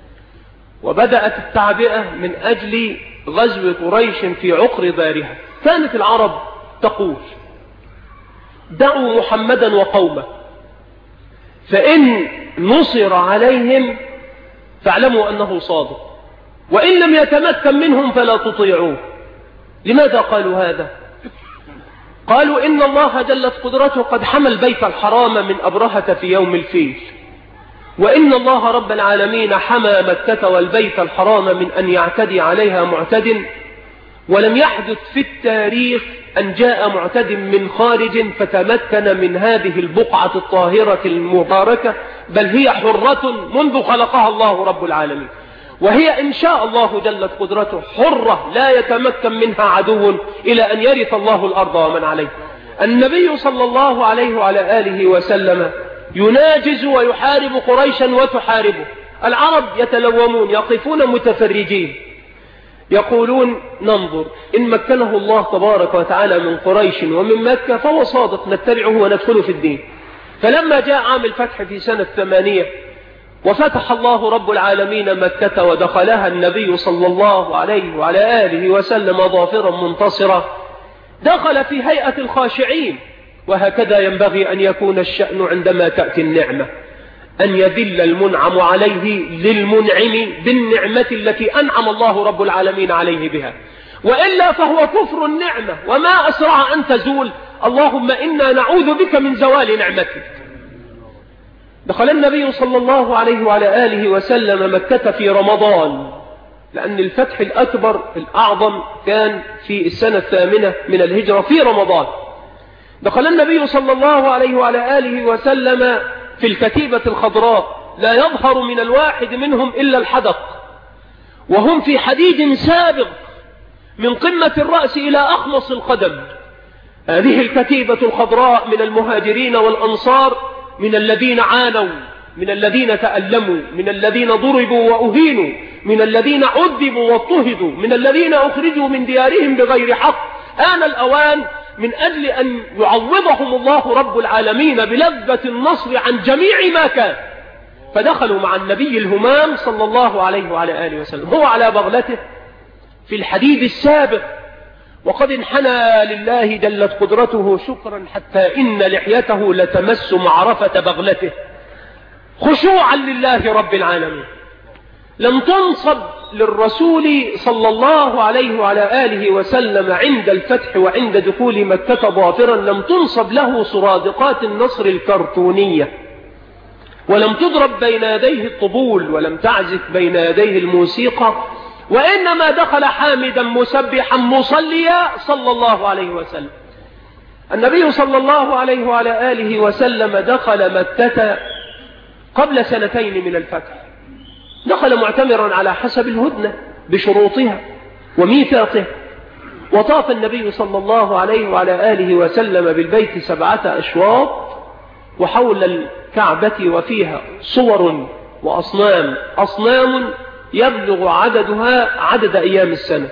وبدأت التعبئة من أجل غزو قريش في عقر دارها. كانت العرب تقول: دعوا محمدا وقومه، فإن نصر عليهم فاعلموا أنه صادق، وإن لم يتمكن منهم فلا تطيعوه. لماذا قالوا هذا؟ قالوا: إن الله جلت قدرته قد حمى البيت الحرام من أبرهة في يوم الفيل، وإن الله رب العالمين حمى مكة والبيت الحرام من أن يعتدي عليها معتد، ولم يحدث في التاريخ أن جاء معتد من خارج فتمكن من هذه البقعة الطاهرة المباركة، بل هي حرة منذ خلقها الله رب العالمين، وهي إن شاء الله جلت قدرته حرة لا يتمكن منها عدو إلى أن يرث الله الأرض ومن عليه. النبي صلى الله عليه وعلى آله وسلم يناجز ويحارب قريشا وتحاربه. العرب يتلومون، يقفون متفرجين، يقولون: ننظر إن مكنه الله تبارك وتعالى من قريش ومن مكة فهو صادق، نتبعه وندخله في الدين. فلما جاء عام الفتح في سنة 8 وفتح الله رب العالمين مكة ودخلها النبي صلى الله عليه وعلى آله وسلم ظافرا منتصرا، دخل في هيئة الخاشعين. وهكذا ينبغي أن يكون الشأن عندما تأتي النعمة، أن يذل المنعم عليه للمنعم بالنعمة التي أنعم الله رب العالمين عليه بها، وإلا فهو كفر النعمة، وما أسرع أن تزول. اللهم إنا نعوذ بك من زوال نعمتك. دخل النبي صلى الله عليه وعلى آله وسلم مكة في رمضان، لأن الفتح الأكبر الأعظم كان في السنة 8 من الهجرة في رمضان. دخل النبي صلى الله عليه وعلى آله وسلم في الكتيبة الخضراء، لا يظهر من الواحد منهم إلا الحدق، وهم في حديد سابق من قمة الرأس إلى أخمص القدم. هذه الكتيبة الخضراء من المهاجرين والأنصار، من الذين عانوا، من الذين تألموا، من الذين ضربوا وأهينوا، من الذين عذبوا واضطهدوا، من الذين أخرجوا من ديارهم بغير حق. آن الأوان من أجل أن يعوضهم الله رب العالمين بلذة النصر عن جميع ما كان. فدخلوا مع النبي الهمام صلى الله عليه وعلى آله وسلم، هو على بغلته في الحديد السابق، وقد انحنى لله جلت قدرته شكرا حتى إن لحيته لتمس معرفة بغلته، خشوعا لله رب العالمين. لم تنصب للرسول صلى الله عليه وعلى آله وسلم عند الفتح وعند دخول مكة ظافرا، لم تنصب له سرادقات النصر الكرتونية، ولم تضرب بين يديه الطبول، ولم تعزف بين يديه الموسيقى، وإنما دخل حامدا مسبحا مصليا صلى الله عليه وسلم. النبي صلى الله عليه وعلى آله وسلم دخل مكة قبل 2 من الفتح، دخل معتمرا على حسب الهدنة بشروطها وميثاقها، وطاف النبي صلى الله عليه وعلى آله وسلم بالبيت 7 أشواط، وحول الكعبة وفيها صور وأصنام، أصنام يبلغ عددها عدد أيام السنة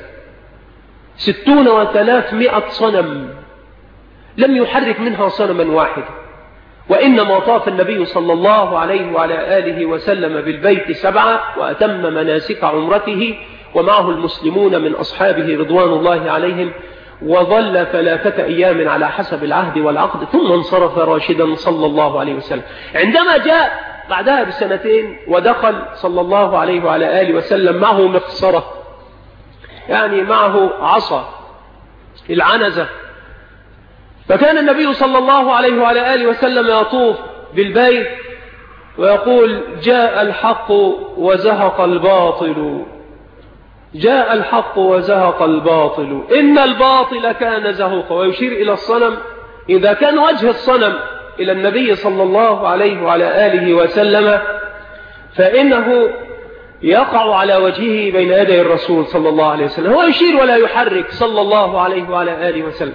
60 و300 صنم، لم يحرك منها صنما واحدا. وإنما طاف النبي صلى الله عليه وعلى آله وسلم بالبيت 7 وأتم مناسك عمرته، ومعه المسلمون من أصحابه رضوان الله عليهم، وظل 3 أيام على حسب العهد والعقد، ثم انصرف راشدا صلى الله عليه وسلم. عندما جاء بعدها ب2 ودخل صلى الله عليه وعلى آله وسلم معه مقصرة، يعني معه عصا العنزة، فكان النبي صلى الله عليه وعلى آله وسلم يطوف بالبيت ويقول جاء الحق وزهق الباطل، جاء الحق وزهق الباطل إن الباطل كان زهوقا، ويشير إلى الصنم. إذا كان وجه الصنم إلى النبي صلى الله عليه وعلى آله وسلم فإنه يقع على وجهه بين يدي الرسول صلى الله عليه وسلم، هو يشير ولا يحرك صلى الله عليه وعلى آله وسلم.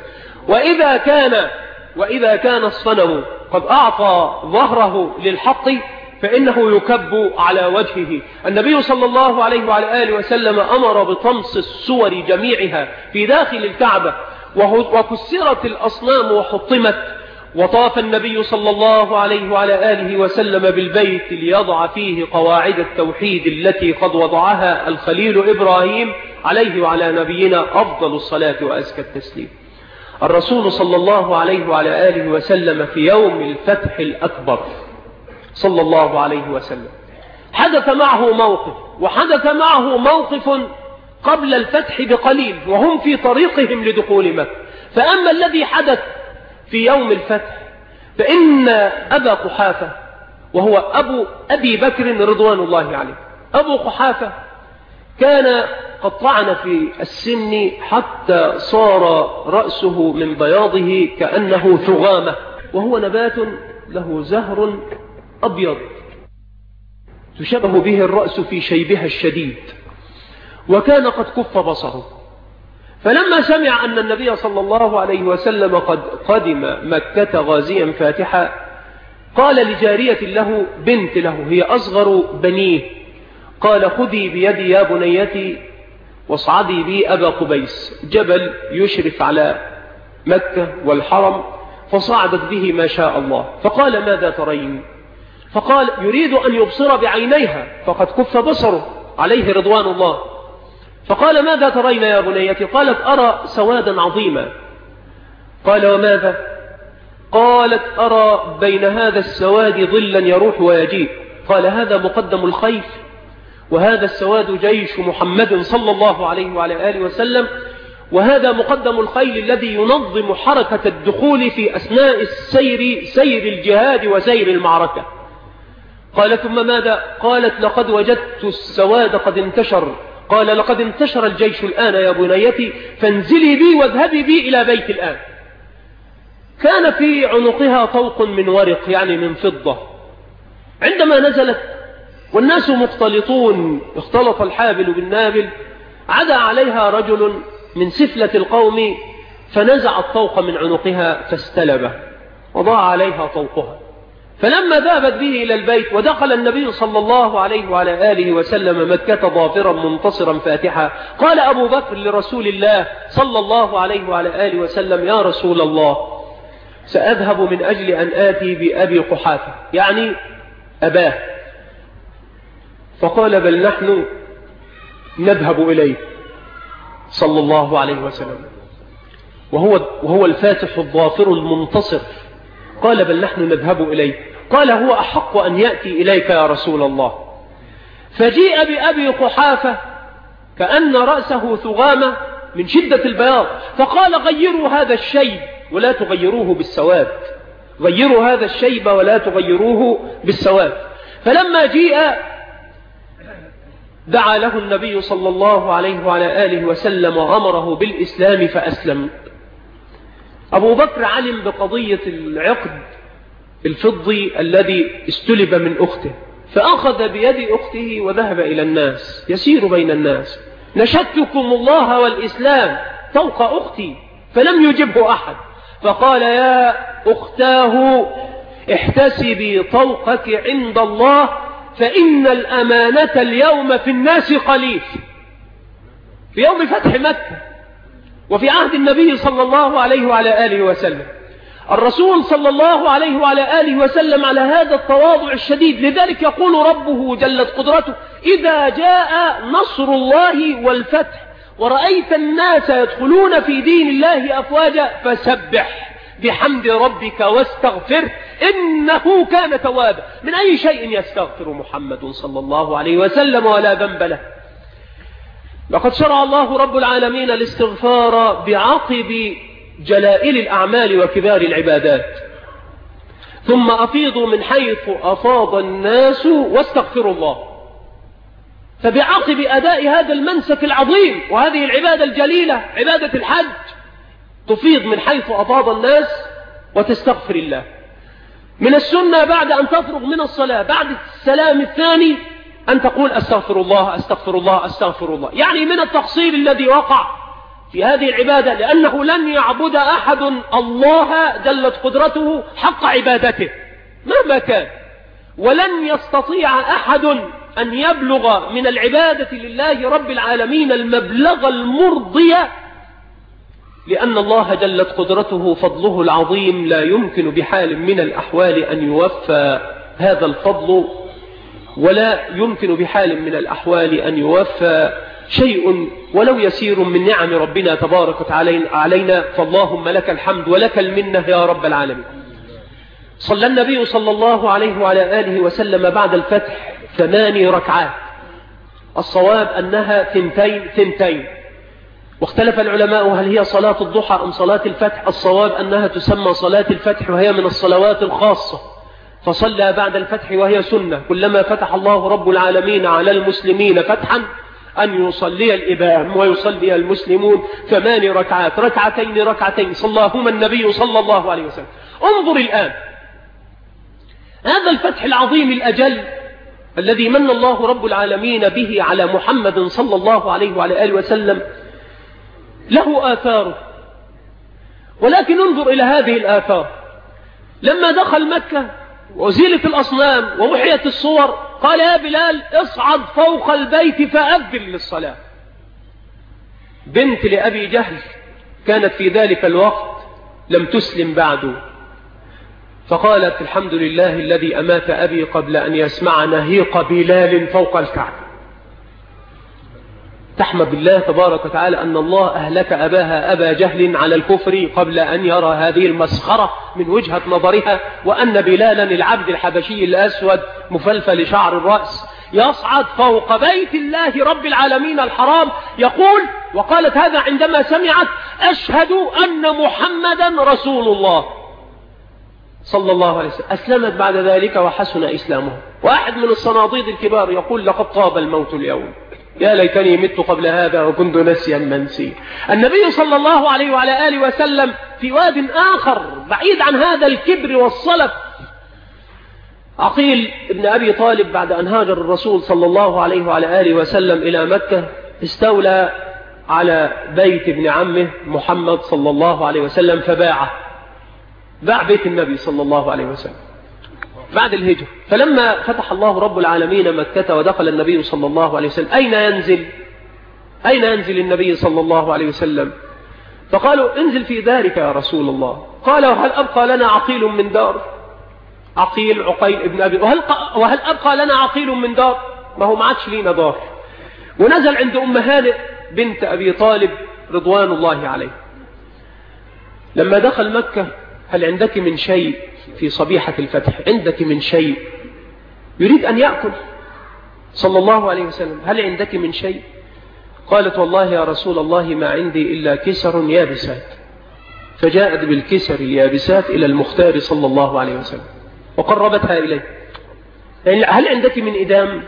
وإذا كان الصنم قد أعطى ظهره للحق فإنه يكب على وجهه. النبي صلى الله عليه وعلى آله وسلم أمر بطمس السور جميعها في داخل الكعبة، وكسرت الأصنام وحطمت، وطاف النبي صلى الله عليه وعلى آله وسلم بالبيت ليضع فيه قواعد التوحيد التي قد وضعها الخليل إبراهيم عليه وعلى نبينا أفضل الصلاة وأزكى التسليم. الرسول صلى الله عليه وعلى آله وسلم في يوم الفتح الأكبر صلى الله عليه وسلم حدث معه موقف، وحدث معه موقف قبل الفتح بقليل وهم في طريقهم لدخول مكة. فأما الذي حدث في يوم الفتح فإن أبا قحافة، وهو أبي بكر رضوان الله عليه، أبو قحافة كان قد طعن في السن حتى صار رأسه من بياضه كأنه ثغامة، وهو نبات له زهر أبيض تشبه به الرأس في شيبها الشديد، وكان قد كف بصره. فلما سمع أن النبي صلى الله عليه وسلم قد قدم مكة غازيا فاتحا قال لجارية له بنت له هي أصغر بنيه، قال خذي بيدي يا بنيتي واصعدي بي أبا قبيس، جبل يشرف على مكة والحرم، فصعدت به ما شاء الله. فقال ماذا ترين؟ فقال يريد أن يبصر بعينيها فقد كف بصره عليه رضوان الله. فقال ماذا ترين يا بنيتي؟ قالت أرى سوادا عظيما. قال وماذا؟ قالت أرى بين هذا السواد ظلا يروح ويجيء. قال هذا مقدم الخيل، وهذا السواد جيش محمد صلى الله عليه وعلى آله وسلم، وهذا مقدم الخيل الذي ينظم حركة الدخول في أثناء سير الجهاد وسير المعركة. قال ثم ماذا؟ قالت لقد وجدت السواد قد انتشر. قال لقد انتشر الجيش الآن يا بنيتي، فانزلي بي واذهبي بي إلى بيت الآن. كان في عنقها طوق من ورق يعني من فضة. عندما نزلت والناس مختلطون اختلط الحابل بالنابل، عدا عليها رجل من سفلة القوم فنزع الطوق من عنقها فاستلبه وضاع عليها طوقها. فلما ذهبت به إلى البيت ودخل النبي صلى الله عليه وعلى آله وسلم مكة ظافرا منتصرا فاتحا، قال أبو بكر لرسول الله صلى الله عليه وعلى آله وسلم يا رسول الله سأذهب من أجل أن آتي بأبي قحافة يعني أباه. فقال بل نحن نذهب إليه صلى الله عليه وسلم وهو الفاتح الظافر المنتصر. قال بل نحن نذهب إليه. قال هو أحق أن يأتي إليك يا رسول الله. فجيء بأبي قحافة كأن رأسه ثغامة من شدة البياض، فقال غيروا هذا الشيب ولا تغيروه بالسواد، غيروا هذا الشيب ولا تغيروه بالسواد. فلما جيء دعا له النبي صلى الله عليه وعلى آله وسلم وأمره بالإسلام فأسلم. أبو بكر علم بقضية العقد الفضي الذي استلب من أخته، فأخذ بيد أخته وذهب إلى الناس يسير بين الناس، نشدتكم الله والإسلام طوق أختي، فلم يجبه أحد. فقال يا أختاه احتسبي طوقك عند الله، فإن الأمانة اليوم في الناس قليل. في يوم فتح مكة وفي عهد النبي صلى الله عليه وعلى آله وسلم، الرسول صلى الله عليه وعلى آله وسلم على هذا التواضع الشديد. لذلك يقول ربه جلت قدرته إذا جاء نصر الله والفتح ورأيت الناس يدخلون في دين الله أفواجا فسبح بحمد ربك واستغفر إنه كان توابا. من أي شيء يستغفر محمد صلى الله عليه وسلم ولا ذنب له؟ لقد شرع الله رب العالمين الاستغفار بعقب جلائل الأعمال وكبار العبادات. ثم أفيضوا من حيث أفاض الناس واستغفروا الله. فبعقب أداء هذا المنسك العظيم وهذه العبادة الجليلة عبادة الحج تفيض من حيث أفاض الناس وتستغفر الله. من السنة بعد أن تفرغ من الصلاة بعد السلام الثاني أن تقول أستغفر الله أستغفر الله أستغفر الله، يعني من التقصير الذي وقع في هذه العبادة، لأنه لن يعبد أحد الله جلت قدرته حق عبادته مهما كان، ولن يستطيع أحد أن يبلغ من العبادة لله رب العالمين المبلغ المرضي، لأن الله جلت قدرته فضله العظيم لا يمكن بحال من الأحوال أن يوفى هذا الفضل، ولا يمكن بحال من الأحوال أن يوفى شيء ولو يسير من نعم ربنا تبارك وتعالى علينا. فاللهم لك الحمد ولك المنة يا رب العالمين. صلى النبي صلى الله عليه وعلى آله وسلم بعد الفتح 8 ركعات، الصواب أنها 2 واختلف العلماء هل هي صلاة الضحى أم صلاة الفتح. الصواب أنها تسمى صلاة الفتح وهي من الصلوات الخاصة، فصلى بعد الفتح وهي سنة. كلما فتح الله رب العالمين على المسلمين فتحا أن يصلي الإمام ويصلي المسلمون 8 ركعات، ركعتين صلاهما النبي صلى الله عليه وسلم. انظر الآن هذا الفتح العظيم الأجل الذي من الله رب العالمين به على محمد صلى الله عليه وعلى آله وسلم له آثاره، ولكن انظر إلى هذه الآثار. لما دخل مكة وزيلت الأصنام ومحيت الصور قال يا بلال اصعد فوق البيت فأذن للصلاة. بنت لأبي جهل كانت في ذلك الوقت لم تسلم بعد، فقالت الحمد لله الذي أمات أبي قبل أن يسمع نهيق بلال فوق الكعبة. تحمد الله تبارك وتعالى أن الله أهلك أباها أبا جهل على الكفر قبل أن يرى هذه المسخرة من وجهة نظرها، وأن بلالا العبد الحبشي الأسود مفلفل شعر الرأس يصعد فوق بيت الله رب العالمين الحرام يقول، وقالت هذا عندما سمعت أشهد أن محمدا رسول الله صلى الله عليه وسلم. أسلمت بعد ذلك وحسن إسلامه. واحد من الصناديد الكبار يقول لقد طاب الموت اليوم، يا ليتني مت قبل هذا وكنت نسيا منسيا. النبي صلى الله عليه وعلى آله وسلم في واد آخر بعيد عن هذا الكبر والصلف، عقيل ابن أبي طالب بعد أن هاجر الرسول صلى الله عليه وعلى آله وسلم إلى مكة استولى على بيت ابن عمه محمد صلى الله عليه وسلم فباعه، باع بيت النبي صلى الله عليه وسلم بعد الهجرة. فلما فتح الله رب العالمين مكة ودخل النبي صلى الله عليه وسلم أين ينزل النبي صلى الله عليه وسلم؟ فقالوا انزل في دارك يا رسول الله. قال وهل أبقى لنا عقيل من دار؟ عقيل ابن أبي وهل أبقى لنا عقيل من دار؟ ما هو ما عادش لينا دار. ونزل عند أم هانئ بنت أبي طالب رضوان الله عليه. لما دخل مكة هل عندك من شيء في صبيحة الفتح؟ عندك من شيء؟ يريد أن يأكل صلى الله عليه وسلم، هل عندك من شيء؟ قالت والله يا رسول الله ما عندي إلا كسر يابسات. فجاءت بالكسر اليابسات إلى المختار صلى الله عليه وسلم وقربتها إليه. هل عندك من إدام؟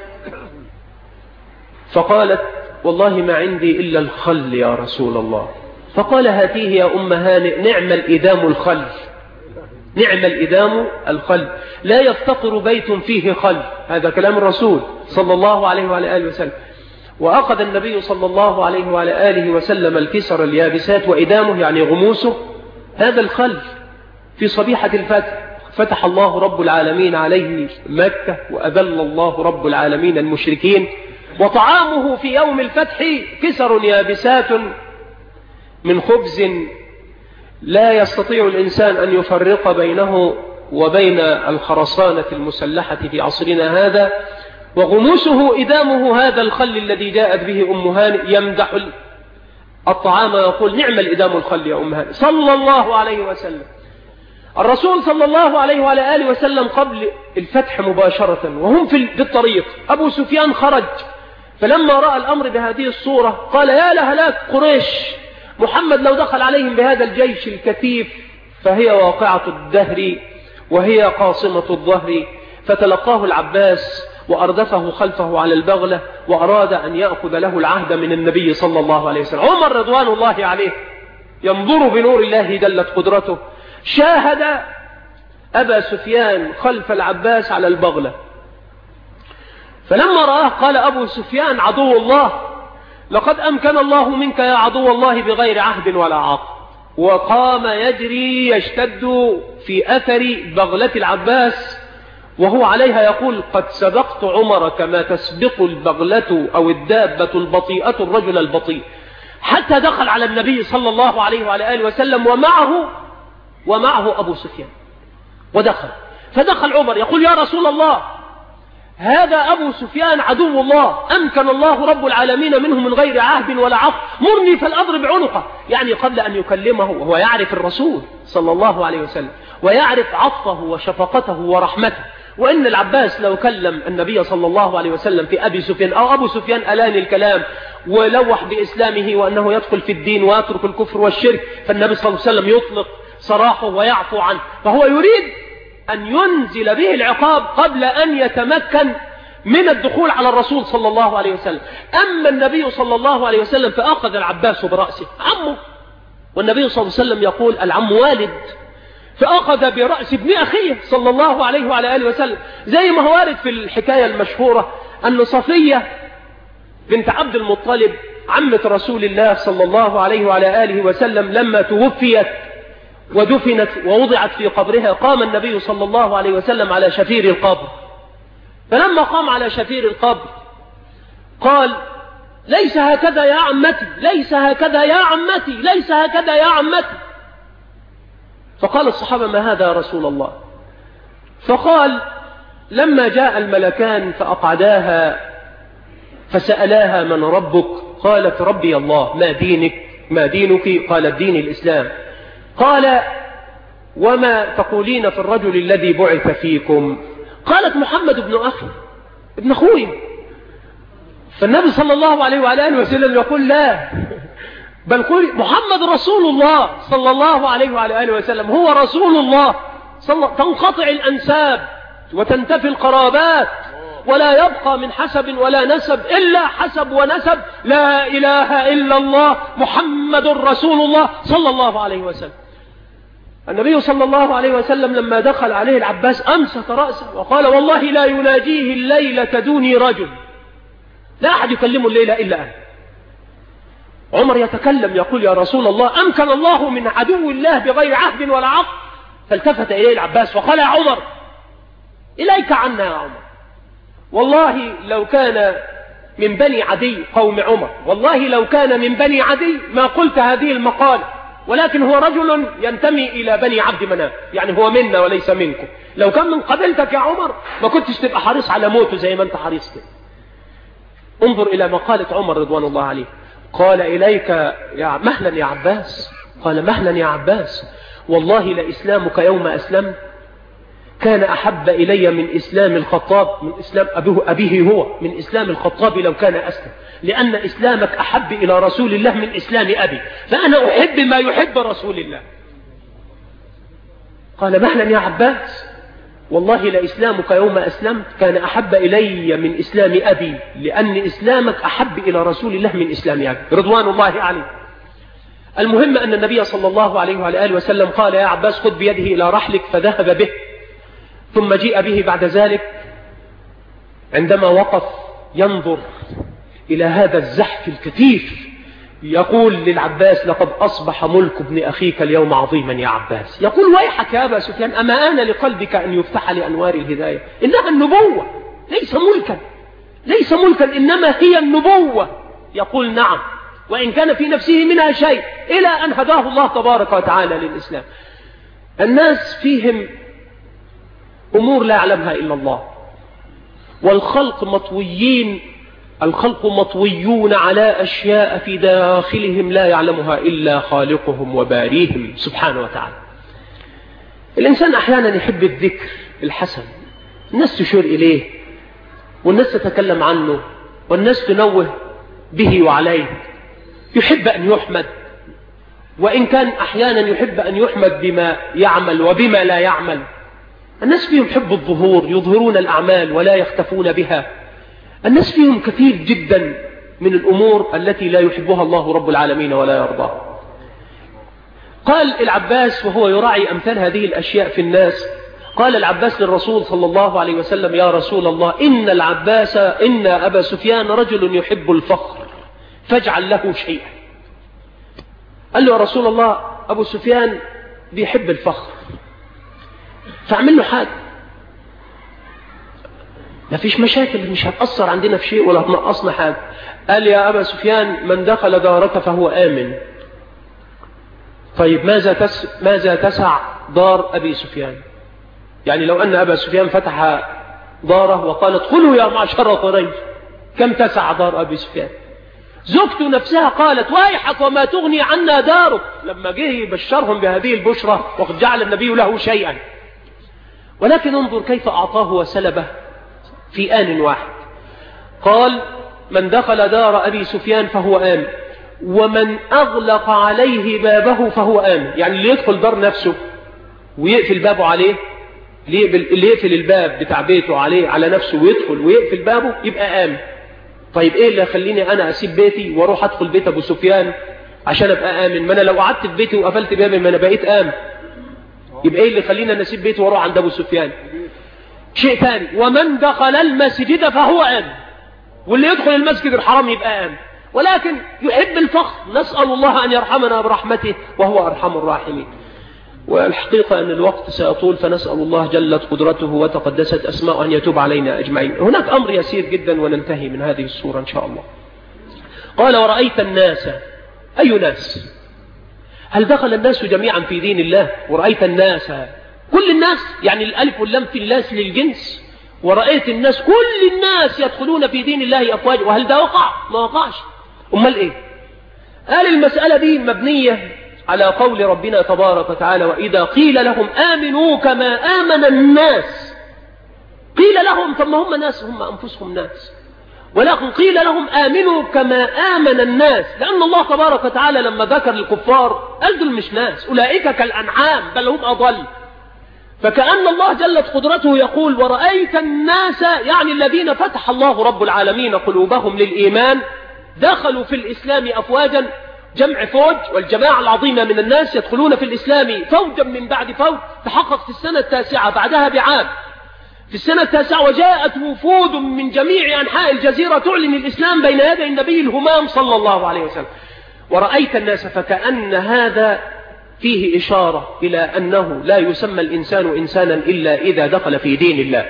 فقالت والله ما عندي إلا الخل يا رسول الله. فقال هاتيه يا أم هانئ نعم الإدام الخل، نعم الإدام الخل، لا يفتقر بيت فيه خل. هذا كلام الرسول صلى الله عليه وعلى آله وسلم. وأخذ النبي صلى الله عليه وعلى آله وسلم الكسر اليابسات وإدامه يعني غموسه هذا الخل في صبيحة الفتح. فتح الله رب العالمين عليه مكة وأذل الله رب العالمين المشركين. وطعامه في يوم الفتح كسر يابسات من خبز لا يستطيع الإنسان أن يفرق بينه وبين الخرسانة المسلحة في عصرنا هذا. وغموسه إدامه هذا الخل الذي جاءت به أم هانئ يمدح الطعام ويقول نعم الإدام الخل يا أم هانئ صلى الله عليه وسلم. الرسول صلى الله عليه وعلى آله وسلم قبل الفتح مباشرة وهم في الطريق أبو سفيان خرج، فلما رأى الأمر بهذه الصورة قال يا لهلاك قريش، محمد لو دخل عليهم بهذا الجيش الكثيف فهي واقعة الدهر وهي قاصمة الظهر، فتلقاه العباس وأردفه خلفه على البغلة وأراد أن يأخذ له العهد من النبي صلى الله عليه وسلم. عمر رضوان الله عليه ينظر بنور الله دلت قدرته، شاهد أبا سفيان خلف العباس على البغلة، فلما رآه قال أبو سفيان عدو الله، لقد أمكن الله منك يا عدو الله بغير عهد ولا عقد. وقام يجري يشتد في أثر بغلة العباس وهو عليها يقول قد سبقت عمر كما تسبق البغلة أو الدابة البطيئة الرجل البطيء، حتى دخل على النبي صلى الله عليه وعلى آله وسلم ومعه أبو سفيان، فدخل عمر يقول يا رسول الله هذا أبو سفيان عدو الله أمكن الله رب العالمين منه من غير عهد ولا عقد، مرني فلأضرب عنقه. يعني قبل أن يكلمه وهو يعرف الرسول صلى الله عليه وسلم ويعرف عطفه وشفقته ورحمته، وإن العباس لو كلم النبي صلى الله عليه وسلم في أبي سفيان أو أبو سفيان ألان الكلام ولوح بإسلامه وأنه يدخل في الدين ويترك الكفر والشرك، فالنبي صلى الله عليه وسلم يطلق سراحه ويعفو عنه، فهو يريد أن ينزل به العقاب قبل أن يتمكن من الدخول على الرسول صلى الله عليه وسلم. أما النبي صلى الله عليه وسلم فأخذ العباس برأسه عمه، والنبي صلى الله عليه وسلم يقول العم والد، فأخذ برأس ابن أخيه صلى الله عليه وعلى آله وسلم، زي ما هو وارد في الحكاية المشهورة أن صفية بنت عبد المطلب عمة رسول الله صلى الله عليه وعلى آله وسلم لما توفيت ودفنت ووضعت في قبرها، قام النبي صلى الله عليه وسلم على شفير القبر، فلما قام على شفير القبر قال ليس هكذا يا عمتي، ليس هكذا يا عمتي، ليس هكذا يا عمتي. فقال الصحابة ما هذا يا رسول الله؟ فقال لما جاء الملكان فأقعداها فسألاها من ربك؟ قالت ربي الله. ما دينك؟ قالت دين الإسلام. قال وما تقولين في الرجل الذي بعث فيكم؟ قالت محمد ابن أخي، ابن أخوي. فالنبي صلى الله عليه وعلى آله وسلم يقول لا، بل قل محمد رسول الله صلى الله عليه وعلى آله وسلم، هو رسول الله. تنقطع الأنساب وتنتفي القرابات ولا يبقى من حسب ولا نسب إلا حسب ونسب، لا إله إلا الله محمد رسول الله صلى الله عليه وسلم. النبي صلى الله عليه وسلم لما دخل عليه العباس أمسك رأسه وقال والله لا يناجيه الليلة دوني رجل، لا أحد يكلمه الليلة إلا أنا. عمر يتكلم يقول يا رسول الله أمكن الله من عدو الله بغير عهد ولا عقد. فالتفت إليه العباس وقال يا عمر إليك عنا يا عمر، والله لو كان من بني عدي قوم عمر، والله لو كان من بني عدي ما قلت هذه المقالة، ولكن هو رجل ينتمي إلى بني عبد مناف، يعني هو منا وليس منكم. لو كان من قبيلتك يا عمر ما كنتش تبقى حريص على موته زي ما انت حريص كده. انظر إلى مقالة عمر رضوان الله عليه، قال إليك مهلا يا عباس، قال مهلا يا عباس، والله لإسلامك يوم أسلم كان أحب إلي من إسلام الخطاب، من إسلام أبيه هو، من إسلام الخطاب لو كان أسلم، لأن إسلامك أحب إلى رسول الله من إسلام أبي، فأنا أحب ما يحب رسول الله. قال مهلا يا عباس، والله لإسلامك يوم أسلمت كان أحب إلي من إسلام أبي، لأن إسلامك أحب إلى رسول الله من إسلام أبي رضوان الله عليه. المهم أن النبي صلى الله عليه وعلى آله وسلم قال يا عباس خذ بيده إلى رحلك، فذهب به، ثم جيء به بعد ذلك عندما وقف ينظر إلى هذا الزحف الكثيف، يقول للعباس لقد أصبح ملك ابن أخيك اليوم عظيما يا عباس. يقول ويحك يا أبا سفيان، أما آن لقلبك أن يفتح لأنوار الهداية؟ إنها النبوة ليس ملكا إنما هي النبوة. يقول نعم، وإن كان في نفسه منها شيء، إلى أن هداه الله تبارك وتعالى للإسلام. الناس فيهم أمور لا يعلمها إلا الله، والخلق مطويون على أشياء في داخلهم لا يعلمها إلا خالقهم وباريهم سبحانه وتعالى. الإنسان أحيانا يحب الذكر الحسن، الناس تشير إليه والناس تتكلم عنه والناس تنوه به وعليه، يحب أن يحمد، وإن كان أحيانا يحب أن يحمد بما يعمل وبما لا يعمل. الناس فيهم حب الظهور، يظهرون الأعمال ولا يختفون بها. الناس فيهم كثير جدا من الأمور التي لا يحبها الله رب العالمين ولا يرضاها. قال العباس وهو يراعي أمثال هذه الأشياء في الناس، قال العباس للرسول صلى الله عليه وسلم: يا رسول الله، إن أبا سفيان رجل يحب الفخر فاجعل له شيئا. قال له: يا رسول الله، أبو سفيان بيحب الفخر، فاعمل له حاجة. ما فيش مشاكل، مش هتأثر عندنا في شيء ولا هتنقصنا حاجة. قال: يا أبا سفيان، من دخل دارك فهو آمن. طيب ماذا تسع دار أبي سفيان؟ يعني لو أن أبا سفيان فتح داره وقال: ادخلوا يا معشر قريش، كم تسع دار أبي سفيان؟ زوجته نفسها قالت: ويحك وما تغني عنا دارك، لما جه يبشرهم بهذه البشرة وقد جعل النبي له شيئا. ولكن انظر كيف أعطاه وسلبه في آن واحد. قال: من دخل دار أبي سفيان فهو آمن، ومن أغلق عليه بابه فهو آمن. يعني اللي يدخل دار نفسه ويقفل بابه عليه، اللي يقفل الباب بتاع بيته على نفسه ويدخل ويقفل بابه يبقى آمن. طيب ايه اللي يخليني انا اسيب بيتي واروح ادخل بيت ابو سفيان عشان ابقى آمن؟ ما انا لو قعدت في بيتي وقفلت بابي ما انا بقيت آمن. يبقى ايه اللي يخليني انا اسيب بيتي واروح عند ابو سفيان؟ شيء ثاني: ومن دخل المسجد فهو آمن، واللي يدخل المسجد الحرام يبقى آمن. ولكن يحب الفخر. نسأل الله أن يرحمنا برحمته وهو أرحم الراحمين. والحقيقة أن الوقت سيطول، فنسأل الله جلت قدرته وتقدست أسماءه أن يتوب علينا أجمعين. هناك أمر يسير جدا وننتهي من هذه السورة إن شاء الله. قال: ورأيت الناس. أي ناس؟ هل دخل الناس جميعا في دين الله؟ ورأيت الناس كل الناس، يعني الألف واللام في الناس للجنس. ورأيت الناس كل الناس يدخلون في دين الله أفواجا. وهل ده وقع؟ ما وقعش. أمال إيه؟ قال: المسألة دي مبنية على قول ربنا تبارك وتعالى: وإذا قيل لهم آمنوا كما آمن الناس. قيل لهم، ثم هم ناس، هم أنفسهم ناس، ولكن قيل لهم آمنوا كما آمن الناس، لأن الله تبارك وتعالى لما ذكر الكفار قال دول مش ناس، أولئك كالأنعام بل هم أضل. فكأن الله جلت قدرته يقول: ورأيت الناس، يعني الذين فتح الله رب العالمين قلوبهم للإيمان، دخلوا في الإسلام أفواجا، جمع فوج، والجماعة العظيمة من الناس يدخلون في الإسلام فوجا من بعد فوج. تحقق في السنة التاسعة بعدها بعام، في السنة التاسعة، وجاءت وفود من جميع أنحاء الجزيرة تعلن الإسلام بين يدي النبي الهمام صلى الله عليه وسلم. ورأيت الناس، فكأن هذا فيه إشارة إلى أنه لا يسمى الإنسان إنسانا إلا إذا دخل في دين الله،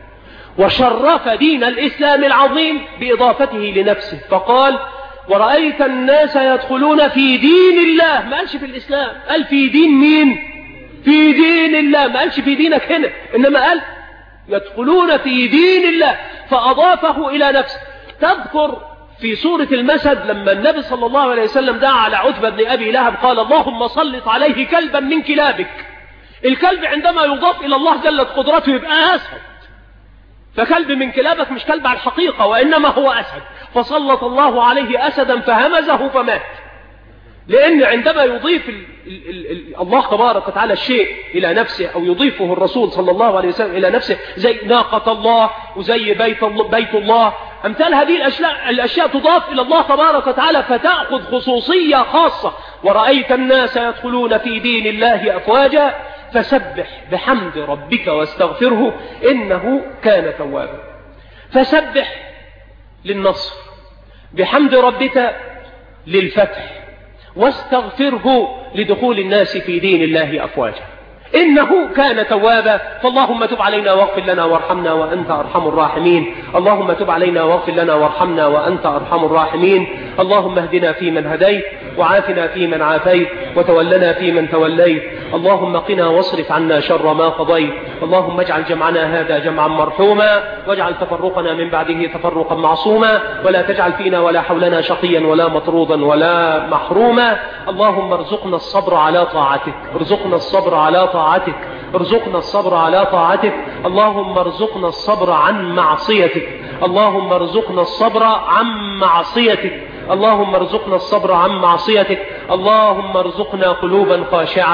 وشرف دين الإسلام العظيم بإضافته لنفسه. فقال: ورأيت الناس يدخلون في دين الله. ما قالش في الإسلام، قال في دين مين؟ في دين الله. ما قالش في دينك هنا، إنما قال يدخلون في دين الله، فأضافه إلى نفسه. تذكر في سورة المسد لما النبي صلى الله عليه وسلم دعا على عتبة بن أبي لهب قال: اللهم سلط عليه كلبا من كلابك. الكلب عندما يضاف إلى الله جلت قدرته يبقى أسد، فكلب من كلابك مش كلب على الحقيقة، وإنما هو أسد. فسلط الله عليه أسدا فهمزه فمات. لأن عندما يضيف الله تبارك وتعالى الشيء إلى نفسه، أو يضيفه الرسول صلى الله عليه وسلم إلى نفسه، زي ناقة الله وزي بيت الله، أمثال هذه الأشياء تضاف إلى الله تبارك وتعالى فتأخذ خصوصية خاصة. ورأيت الناس يدخلون في دين الله أفواجا فسبح بحمد ربك واستغفره إنه كان توابا. فسبح للنصر، بحمد ربك للفتح، واستغفره لدخول الناس في دين الله أفواجا إنه كان توابا. فاللهم تب علينا واغفر لنا وارحمنا وأنت أرحم الراحمين. اللهم تب علينا واغفر لنا وارحمنا وأنت أرحم الراحمين. اللهم اهدنا فيمن هديت، وعافنا فيمن عافيت، وتولنا فيمن توليت. اللهم قنا واصرف عنا شر ما قضيت. اللهم اجعل جمعنا هذا جمعا مرحوما، واجعل تفرقنا من بعده تفرقا معصوما، ولا تجعل فينا ولا حولنا شقيا ولا مطرودا ولا محروما. اللهم ارزقنا الصبر على طاعتك، ارزقنا الصبر على طاعتك، ارزقنا الصبر على طاعتك. اللهم ارزقنا الصبر عن معصيتك، اللهم ارزقنا الصبر عن معصيتك، اللهم ارزقنا الصبر عن معصيتك. اللهم ارزقنا قلوبا خاشعة،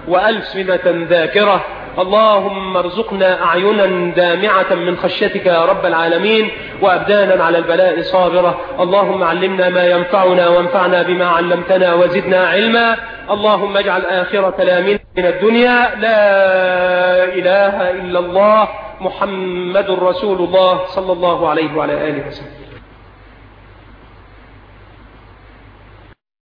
وألسنة ذاكرة. اللهم ارزقنا أعينا دامعة من خشيتك يا رب العالمين، وأبدانا على البلاء صابرة. اللهم علمنا ما ينفعنا وانفعنا بما علمتنا وزدنا علما. اللهم اجعل آخر كلامنا من الدنيا لا إله إلا الله محمد رسول الله صلى الله عليه وعلى آله وسلم.